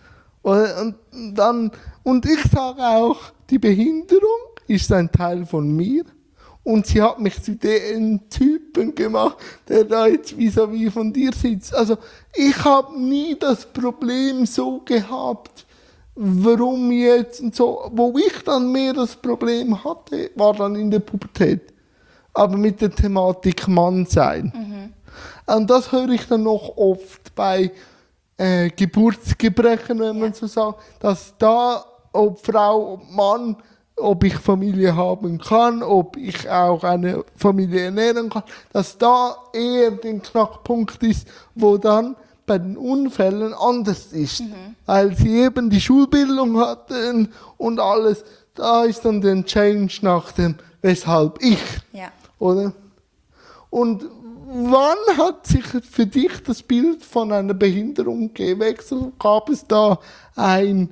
[SPEAKER 1] Und, und, dann, und ich sage auch, die Behinderung ist ein Teil von mir und sie hat mich zu dem Typen gemacht, der da jetzt vis-à-vis von dir sitzt. Also ich habe nie das Problem so gehabt, warum jetzt und so. Wo ich dann mehr das Problem hatte, war dann in der Pubertät. Aber mit der Thematik Mann sein. Mhm. Und das höre ich dann noch oft bei äh, Geburtsgebrechen, wenn man so sagt, dass da, ob Frau, ob Mann, ob ich Familie haben kann, ob ich auch eine Familie ernähren kann, dass da eher der Knackpunkt ist, wo dann bei den Unfällen anders ist. Mhm. Weil sie eben die Schulbildung hatten und alles. Da ist dann der Change nach dem, weshalb ich. Ja. Oder? Und wann hat sich für dich das Bild von einer Behinderung gewechselt? Gab es da ein,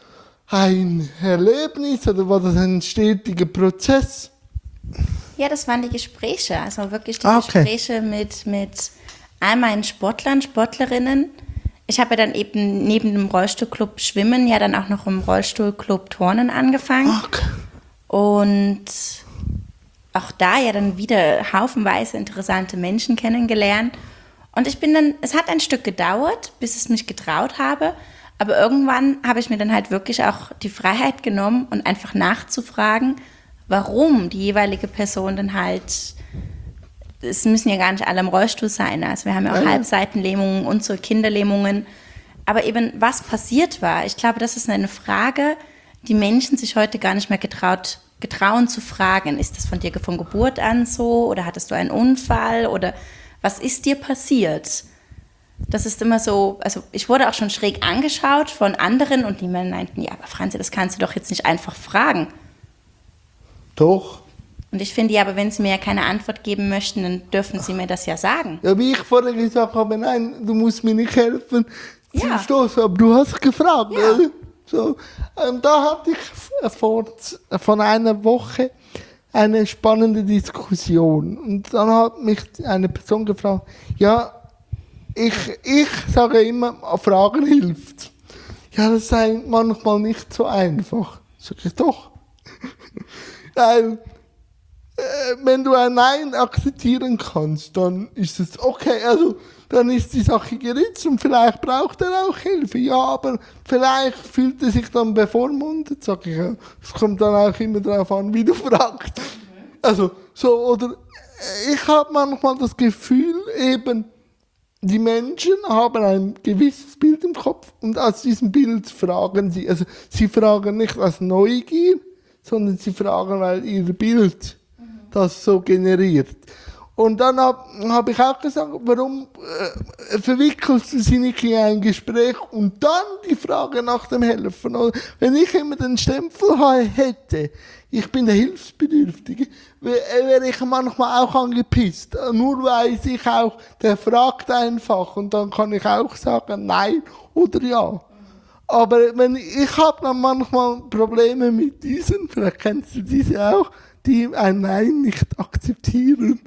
[SPEAKER 1] ein Erlebnis oder war das ein stetiger Prozess?
[SPEAKER 2] Ja, das waren die Gespräche. Also wirklich die okay. Gespräche mit, mit all meinen Sportlern, Sportlerinnen. Ich habe ja dann eben neben dem Rollstuhlclub Schwimmen ja dann auch noch im Rollstuhlclub Turnen angefangen. Okay. Und auch da ja dann wieder haufenweise interessante Menschen kennengelernt. Und ich bin dann, es hat ein Stück gedauert, bis ich mich getraut habe, aber irgendwann habe ich mir dann halt wirklich auch die Freiheit genommen und einfach nachzufragen, warum die jeweilige Person dann halt, es müssen ja gar nicht alle im Rollstuhl sein, also wir haben ja auch ja. Halbseitenlähmungen und so Kinderlähmungen, aber eben was passiert war. Ich glaube, das ist eine Frage, die Menschen sich heute gar nicht mehr getraut getrauen zu fragen, ist das von dir von Geburt an so oder hattest du einen Unfall oder was ist dir passiert? Das ist immer so, also ich wurde auch schon schräg angeschaut von anderen und die meinten, ja, aber Franzi, das kannst du doch jetzt nicht einfach fragen.
[SPEAKER 1] Doch.
[SPEAKER 2] Und ich finde, ja, aber wenn sie mir ja keine Antwort geben möchten, dann dürfen sie mir das ja sagen.
[SPEAKER 1] Ja, wie ich vorher gesagt habe, nein, du musst mir nicht helfen, ja. zum Stoßen, aber du hast gefragt, ja. oder? So, und da hatte ich vor, von einer Woche eine spannende Diskussion. Und dann hat mich eine Person gefragt, ja, ich, ich sage immer, Fragen hilft. Ja, das sei manchmal nicht so einfach. Sag ich doch. Weil, äh, wenn du ein Nein akzeptieren kannst, dann ist es okay, also dann ist die Sache geritzt und vielleicht braucht er auch Hilfe. Ja, aber vielleicht fühlt er sich dann bevormundet, sag ich ja. Es kommt dann auch immer darauf an, wie du fragst. Also, so, oder ich habe manchmal das Gefühl, eben, die Menschen haben ein gewisses Bild im Kopf und aus diesem Bild fragen sie. Also sie fragen nicht aus Neugier, sondern sie fragen, weil ihr Bild das so generiert. Und dann habe hab ich auch gesagt, warum äh, verwickelst du sie nicht in ein Gespräch und dann die Frage nach dem Helfen? Oder wenn ich immer den Stempel hätte, ich bin der Hilfsbedürftige, wäre ich manchmal auch angepisst. Nur weiß ich auch, der fragt einfach und dann kann ich auch sagen nein oder ja. Aber wenn, ich habe dann manchmal Probleme mit diesen, vielleicht kennst du diese auch, die ein Nein nicht akzeptieren.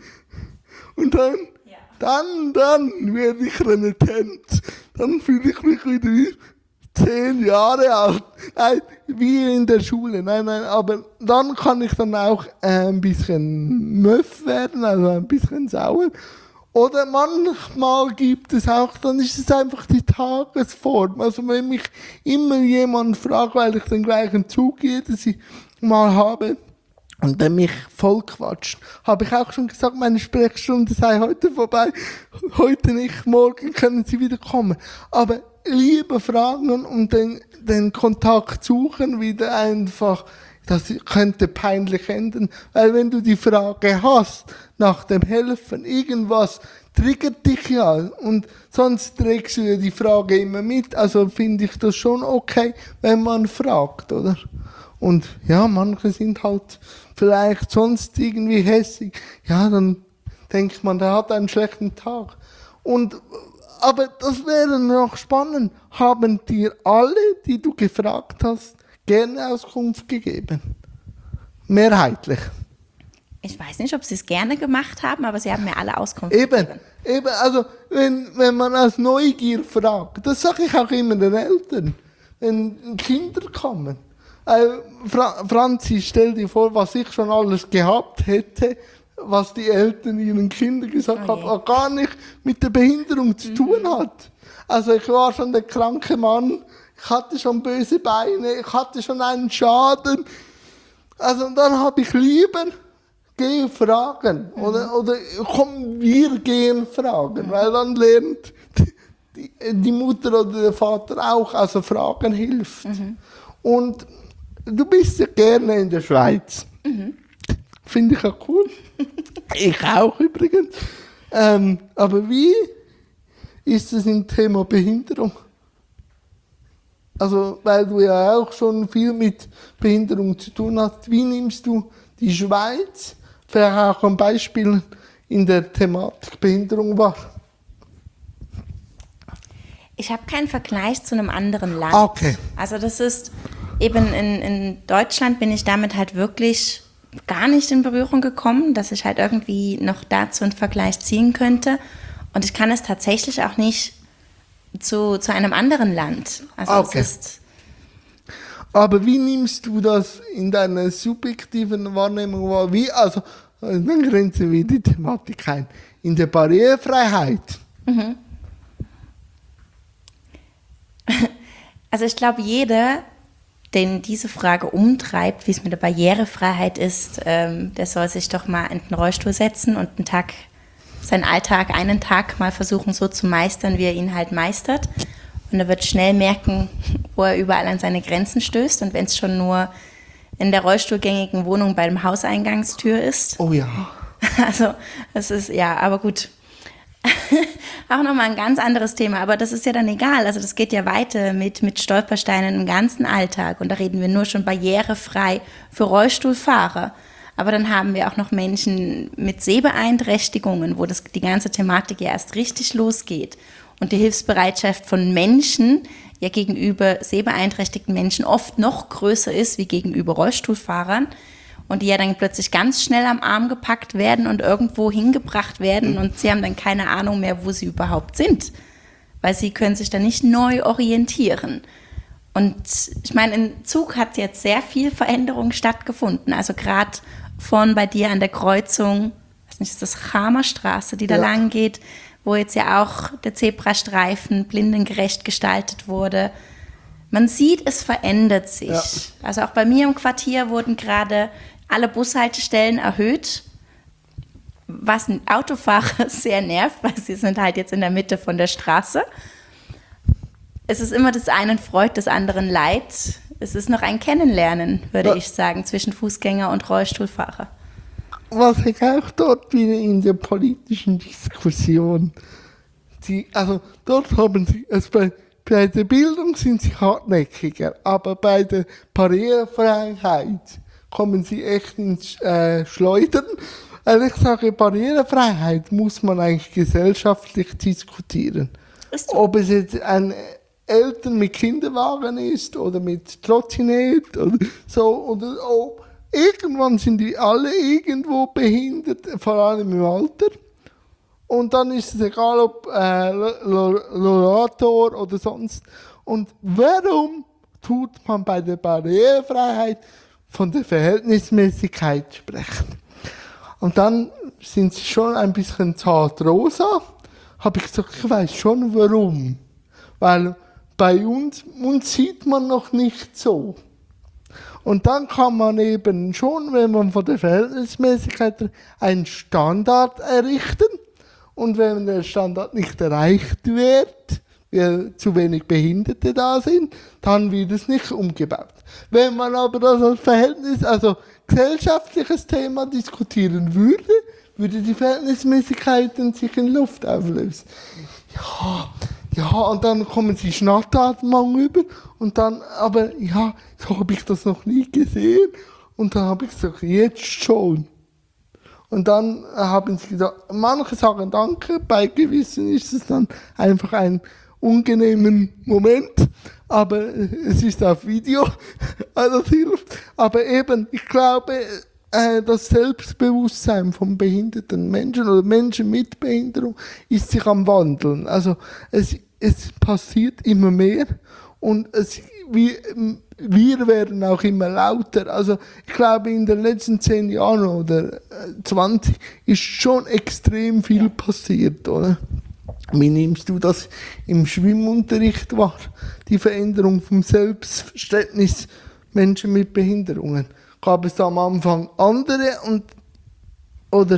[SPEAKER 1] Und dann, ja. dann, dann werde ich renitent. Dann fühle ich mich wieder wie zehn Jahre alt. Nein, wie in der Schule. Nein, nein, aber dann kann ich dann auch äh, ein bisschen möff werden, also ein bisschen sauer. Oder manchmal gibt es auch, dann ist es einfach die Tagesform. Also wenn mich immer jemand fragt, weil ich den gleichen Zug jedes Mal habe, und der mich voll quatscht, habe ich auch schon gesagt, meine Sprechstunde sei heute vorbei. Heute nicht, morgen können Sie wieder kommen. Aber lieber fragen und den, den Kontakt suchen, wieder einfach, das könnte peinlich enden. Weil wenn du die Frage hast, nach dem Helfen, irgendwas triggert dich ja. Und sonst trägst du ja die Frage immer mit. Also finde ich das schon okay, wenn man fragt, oder? Und ja, manche sind halt vielleicht sonst irgendwie hässig. Ja, dann denkt man, der hat einen schlechten Tag. Und, aber das wäre noch spannend. Haben dir alle, die du gefragt hast, gerne Auskunft gegeben? Mehrheitlich.
[SPEAKER 2] Ich weiß nicht, ob sie es gerne gemacht haben, aber sie haben mir alle Auskunft
[SPEAKER 1] eben,
[SPEAKER 2] gegeben.
[SPEAKER 1] Eben, also wenn, wenn man aus Neugier fragt, das sage ich auch immer den Eltern, wenn Kinder kommen. Äh, Fra- Franzi, stell dir vor, was ich schon alles gehabt hätte, was die Eltern ihren Kindern gesagt
[SPEAKER 2] oh
[SPEAKER 1] haben, was gar nicht mit der Behinderung zu mhm. tun hat. Also ich war schon der kranke Mann, ich hatte schon böse Beine, ich hatte schon einen Schaden. Also und dann habe ich lieber, geh fragen. Mhm. Oder, oder komm, wir gehen fragen, mhm. weil dann lernt die, die Mutter oder der Vater auch, also Fragen hilft. Mhm. Und du bist ja gerne in der Schweiz. Mhm. Finde ich auch cool. Ich auch übrigens. Ähm, aber wie ist es im Thema Behinderung? Also, weil du ja auch schon viel mit Behinderung zu tun hast. Wie nimmst du die Schweiz, vielleicht auch ein Beispiel in der Thematik Behinderung wahr?
[SPEAKER 2] Ich habe keinen Vergleich zu einem anderen Land.
[SPEAKER 1] Okay.
[SPEAKER 2] Also das ist eben in, in Deutschland bin ich damit halt wirklich gar nicht in Berührung gekommen, dass ich halt irgendwie noch dazu einen Vergleich ziehen könnte. Und ich kann es tatsächlich auch nicht zu, zu einem anderen Land. Also
[SPEAKER 1] okay.
[SPEAKER 2] es ist
[SPEAKER 1] Aber wie nimmst du das in deiner subjektiven Wahrnehmung wahr? Wie, also, dann grenzen wir die Thematik ein. In der Barrierefreiheit.
[SPEAKER 2] Mhm. Also ich glaube, jeder, den diese Frage umtreibt, wie es mit der Barrierefreiheit ist, ähm, der soll sich doch mal in den Rollstuhl setzen und einen Tag, seinen Alltag, einen Tag mal versuchen so zu meistern, wie er ihn halt meistert. Und er wird schnell merken, wo er überall an seine Grenzen stößt. Und wenn es schon nur in der rollstuhlgängigen Wohnung bei dem Hauseingangstür ist.
[SPEAKER 1] Oh ja.
[SPEAKER 2] Also es ist, ja, aber gut. Auch nochmal ein ganz anderes Thema, aber das ist ja dann egal. Also das geht ja weiter mit, mit Stolpersteinen im ganzen Alltag. Und da reden wir nur schon barrierefrei für Rollstuhlfahrer. Aber dann haben wir auch noch Menschen mit Sehbeeinträchtigungen, wo das, die ganze Thematik ja erst richtig losgeht. Und die Hilfsbereitschaft von Menschen ja gegenüber sehbeeinträchtigten Menschen oft noch größer ist wie gegenüber Rollstuhlfahrern. und die ja dann plötzlich ganz schnell am Arm gepackt werden und irgendwo hingebracht werden und sie haben dann keine Ahnung mehr, wo sie überhaupt sind, weil sie können sich dann nicht neu orientieren. Und ich meine, im Zug hat jetzt sehr viel Veränderung stattgefunden, also gerade von bei dir an der Kreuzung, weiß nicht, ist das Chamerstraße, die da
[SPEAKER 1] ja.
[SPEAKER 2] lang geht, wo jetzt ja auch der Zebrastreifen blindengerecht gestaltet wurde. Man sieht, es verändert sich. Ja. Also auch bei mir im Quartier wurden gerade alle Bushaltestellen erhöht, was ein Autofahrer sehr nervt, weil sie sind halt jetzt in der Mitte von der Straße. Es ist immer des einen Freud, des anderen Leid. Es ist noch ein Kennenlernen, würde ja. ich sagen, zwischen Fußgänger und Rollstuhlfahrer.
[SPEAKER 1] Was ich auch dort wieder in der politischen Diskussion, die, also dort haben sie, also bei, bei der Bildung sind sie hartnäckiger, aber bei der Barrierefreiheit kommen sie echt ins äh, Schleudern. Also ich sage, Barrierefreiheit muss man eigentlich gesellschaftlich diskutieren. Ist so. Ob es jetzt ein Eltern mit Kinderwagen ist oder mit Trottinett oder so, oder ob irgendwann sind die alle irgendwo behindert, vor allem im Alter. Und dann ist es egal, ob äh, Rollator oder sonst. Und warum tut man bei der Barrierefreiheit von der Verhältnismäßigkeit sprechen? Und dann sind sie schon ein bisschen zart rosa. Habe ich gesagt, ich weiß schon warum. Weil bei uns, uns sieht man noch nicht so. Und dann kann man eben schon, wenn man von der Verhältnismäßigkeit einen Standard errichten. Und wenn der Standard nicht erreicht wird, weil zu wenig Behinderte da sind, dann wird es nicht umgebaut. Wenn man aber das als Verhältnis, also gesellschaftliches Thema diskutieren würde, würde die Verhältnismäßigkeiten sich in Luft auflösen. Ja, ja, und dann kommen sie Schnattratmung über und dann, aber ja, so habe ich das noch nie gesehen. Und dann habe ich gesagt, jetzt schon. Und dann haben sie gesagt, manche sagen Danke, bei gewissen ist es dann einfach ein unangenehmer Moment, aber es ist auf Video, das hilft. Aber eben, ich glaube, das Selbstbewusstsein von behinderten Menschen oder Menschen mit Behinderung ist sich am Wandeln. Also es, es passiert immer mehr und es, wir, wir werden auch immer lauter. Also ich glaube, in den letzten zehn Jahren oder zwanzig ist schon extrem viel passiert, oder? Wie nimmst du das im Schwimmunterricht wahr? Die Veränderung vom Selbstverständnis Menschen mit Behinderungen. Gab es da am Anfang andere und oder?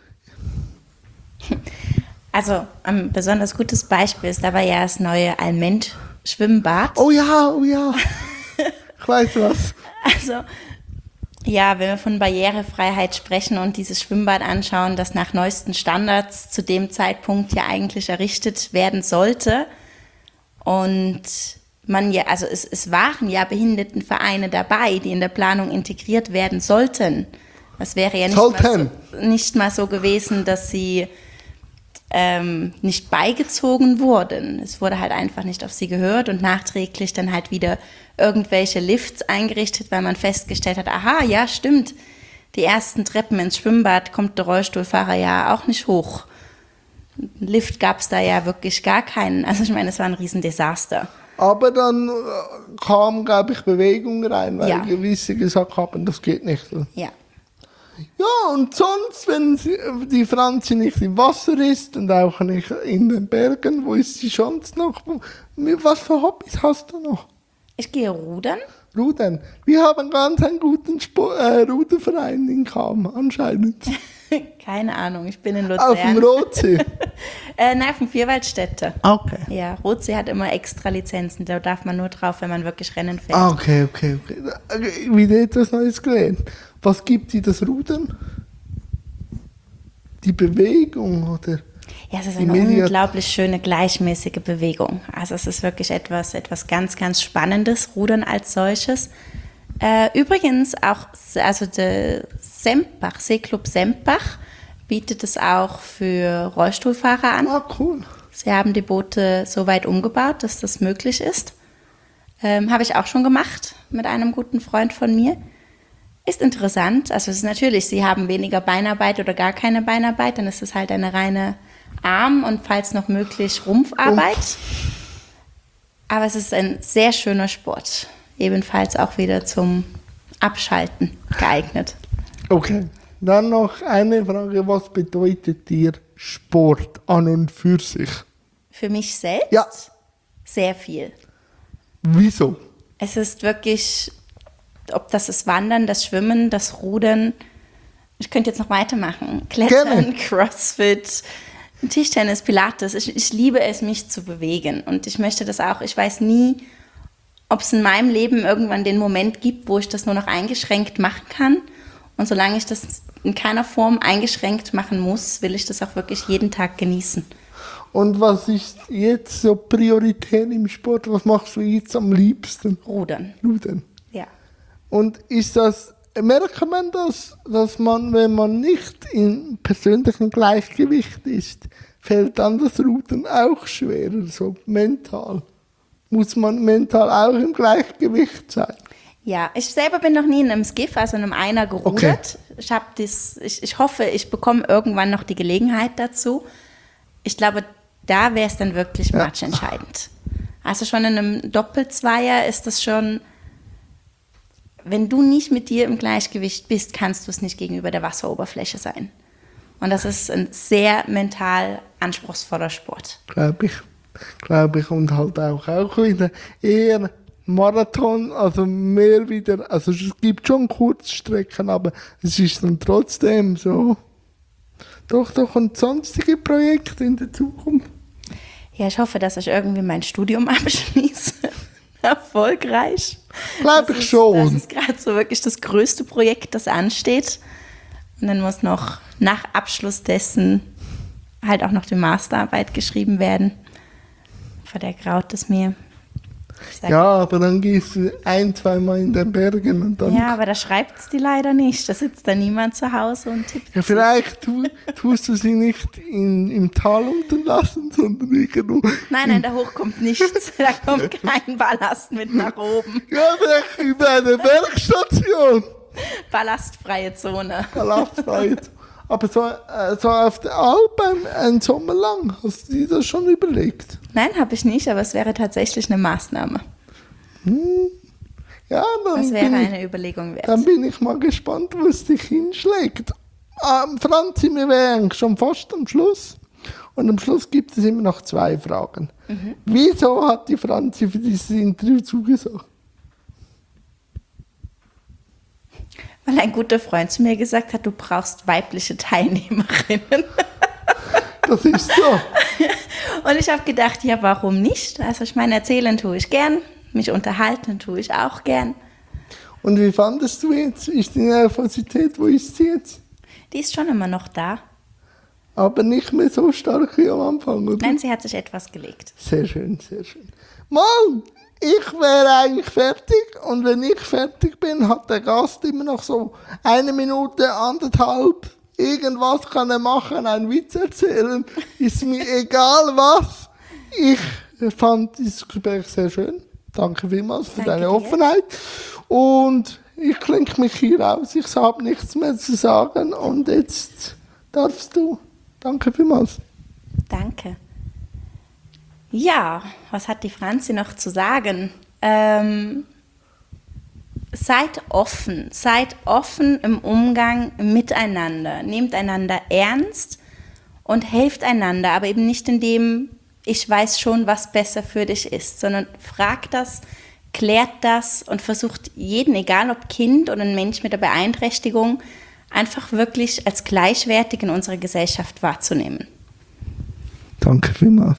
[SPEAKER 2] Also ein besonders gutes Beispiel ist dabei ja das neue Allmend-Schwimmbad.
[SPEAKER 1] Oh ja, oh ja. Ich weiß was.
[SPEAKER 2] Also ja, wenn wir von Barrierefreiheit sprechen und dieses Schwimmbad anschauen, das nach neuesten Standards zu dem Zeitpunkt ja eigentlich errichtet werden sollte. Und man ja, also es, es waren ja Behindertenvereine dabei, die in der Planung integriert werden sollten. Das wäre ja nicht, mal so, nicht mal so gewesen, dass sie ähm, nicht beigezogen wurden. Es wurde halt einfach nicht auf sie gehört und nachträglich dann halt wieder irgendwelche Lifts eingerichtet, weil man festgestellt hat, aha, ja, stimmt, die ersten Treppen ins Schwimmbad kommt der Rollstuhlfahrer ja auch nicht hoch. Einen Lift gab es da ja wirklich gar keinen. Also ich meine, es war ein Riesendesaster.
[SPEAKER 1] Aber dann kam, glaube ich, Bewegung rein, weil
[SPEAKER 2] ja.
[SPEAKER 1] gewisse gesagt haben, das geht nicht.
[SPEAKER 2] Ja.
[SPEAKER 1] Ja, und sonst, wenn sie, die Franzi nicht im Wasser ist und auch nicht in den Bergen, wo ist sie sonst noch? Was für Hobbys hast du noch?
[SPEAKER 2] Ich gehe rudern.
[SPEAKER 1] Rudern. Wir haben ganz einen guten Sport, äh, Ruderverein in Cham, anscheinend.
[SPEAKER 2] Keine Ahnung, ich bin in Luzern.
[SPEAKER 1] Auf dem Rotsee?
[SPEAKER 2] äh, nein, auf dem Vierwaldstätte.
[SPEAKER 1] Okay.
[SPEAKER 2] Ja, Rotsee hat immer extra Lizenzen, da darf man nur drauf, wenn man wirklich Rennen fährt.
[SPEAKER 1] Ah, okay, okay, okay. Wieder etwas Neues gelernt. Was gibt dir das Rudern? Die Bewegung, oder?
[SPEAKER 2] Ja, es ist eine unglaublich schöne, gleichmäßige Bewegung. Also es ist wirklich etwas, etwas ganz, ganz Spannendes, Rudern als solches. Äh, übrigens auch, also der Sempach, Seeclub Sempach bietet es auch für Rollstuhlfahrer an.
[SPEAKER 1] Ah, cool.
[SPEAKER 2] Sie haben die Boote so weit umgebaut, dass das möglich ist. Ähm, habe ich auch schon gemacht mit einem guten Freund von mir. Ist interessant. Also es ist natürlich, sie haben weniger Beinarbeit oder gar keine Beinarbeit, dann ist es halt eine reine Arm- und falls noch möglich Rumpfarbeit. Rumpf. Aber es ist ein sehr schöner Sport. Ebenfalls auch wieder zum Abschalten geeignet.
[SPEAKER 1] Okay, dann noch eine Frage. Was bedeutet dir Sport an und für sich?
[SPEAKER 2] Für mich selbst?
[SPEAKER 1] Ja.
[SPEAKER 2] Sehr viel.
[SPEAKER 1] Wieso?
[SPEAKER 2] Es ist wirklich, ob das ist Wandern, das Schwimmen, das Rudern. Ich könnte jetzt noch weitermachen. Klettern, Gerne. Crossfit, Tischtennis, Pilates. Ich, ich liebe es, mich zu bewegen. Und ich möchte das auch. Ich weiß nie, ob es in meinem Leben irgendwann den Moment gibt, wo ich das nur noch eingeschränkt machen kann. Und solange ich das in keiner Form eingeschränkt machen muss, will ich das auch wirklich jeden Tag genießen.
[SPEAKER 1] Und was ist jetzt so prioritär im Sport? Was machst du jetzt am liebsten?
[SPEAKER 2] Rudern.
[SPEAKER 1] Rudern.
[SPEAKER 2] Ja.
[SPEAKER 1] Und ist das, merkt man das, dass man, wenn man nicht im persönlichen Gleichgewicht ist, fällt dann das Rudern auch schwerer, so mental? Muss man mental auch im Gleichgewicht sein?
[SPEAKER 2] Ja, ich selber bin noch nie in einem Skiff, also in einem Einer gerudert. Okay. Ich, hab das, ich, ich hoffe, ich bekomme irgendwann noch die Gelegenheit dazu. Ich glaube, da wäre es dann wirklich ja. matchentscheidend. Also schon in einem Doppelzweier ist das schon, wenn du nicht mit dir im Gleichgewicht bist, kannst du es nicht gegenüber der Wasseroberfläche sein. Und das ist ein sehr mental anspruchsvoller Sport.
[SPEAKER 1] Glaube ich. Glaube ich. Und halt auch, auch wieder eher Marathon, also mehr wieder, also es gibt schon Kurzstrecken, aber es ist dann trotzdem so, doch, doch und sonstige Projekte in der Zukunft.
[SPEAKER 2] Ja, ich hoffe, dass ich irgendwie mein Studium abschließe. Erfolgreich.
[SPEAKER 1] Glaube ich schon.
[SPEAKER 2] Das ist gerade so wirklich das größte Projekt, das ansteht. Und dann muss noch nach Abschluss dessen halt auch noch die Masterarbeit geschrieben werden. Vor der graut es mir.
[SPEAKER 1] Ja, aber dann gehst du ein, zweimal in den Bergen und dann...
[SPEAKER 2] Ja, aber da schreibt es die leider nicht. Da sitzt da niemand zu Hause und tippt.
[SPEAKER 1] Ja, vielleicht tu, tust du sie nicht in, im Tal unten lassen, sondern irgendwo...
[SPEAKER 2] Nein, nein, da hoch kommt nichts. Da kommt kein Ballast mit nach oben.
[SPEAKER 1] Ja, vielleicht über eine Bergstation.
[SPEAKER 2] Ballastfreie Zone.
[SPEAKER 1] Ballastfreie Zone. Aber so, äh, so auf der Alp ein, ein Sommer lang, hast du dir das schon überlegt?
[SPEAKER 2] Nein, habe ich nicht, aber es wäre tatsächlich eine Maßnahme.
[SPEAKER 1] Hm. Ja, dann
[SPEAKER 2] das wäre
[SPEAKER 1] bin
[SPEAKER 2] eine
[SPEAKER 1] ich,
[SPEAKER 2] Überlegung wert.
[SPEAKER 1] Dann bin ich mal gespannt, wo es dich hinschlägt. Ähm, Franzi, wir wären schon fast am Schluss. Und am Schluss gibt es immer noch zwei Fragen. Mhm. Wieso hat die Franzi für dieses Interview zugesagt?
[SPEAKER 2] Weil ein guter Freund zu mir gesagt hat, du brauchst weibliche Teilnehmerinnen.
[SPEAKER 1] Das ist so.
[SPEAKER 2] Und ich habe gedacht, ja, warum nicht? Also ich meine, erzählen tue ich gern, mich unterhalten tue ich auch gern.
[SPEAKER 1] Und wie fandest du jetzt? Ist die Nervosität, wo ist sie jetzt?
[SPEAKER 2] Die ist schon immer noch da.
[SPEAKER 1] Aber nicht mehr so stark wie am Anfang, oder?
[SPEAKER 2] Nein, sie hat sich etwas gelegt.
[SPEAKER 1] Sehr schön, sehr schön. Mann! Ich wäre eigentlich fertig und wenn ich fertig bin, hat der Gast immer noch so eine Minute, anderthalb, irgendwas kann er machen, einen Witz erzählen, ist mir egal was. Ich fand dieses Gespräch sehr schön. Danke vielmals für
[SPEAKER 2] Danke
[SPEAKER 1] deine
[SPEAKER 2] dir.
[SPEAKER 1] Offenheit und ich klinke mich hier aus, ich habe nichts mehr zu sagen und jetzt darfst du. Danke vielmals.
[SPEAKER 2] Danke. Ja, was hat die Franzi noch zu sagen? Ähm, seid offen, seid offen im Umgang miteinander, nehmt einander ernst und helft einander, aber eben nicht indem ich weiß schon, was besser für dich ist, sondern fragt das, klärt das und versucht jeden, egal ob Kind oder ein Mensch mit einer Beeinträchtigung, einfach wirklich als gleichwertig in unserer Gesellschaft wahrzunehmen.
[SPEAKER 1] Danke vielmals.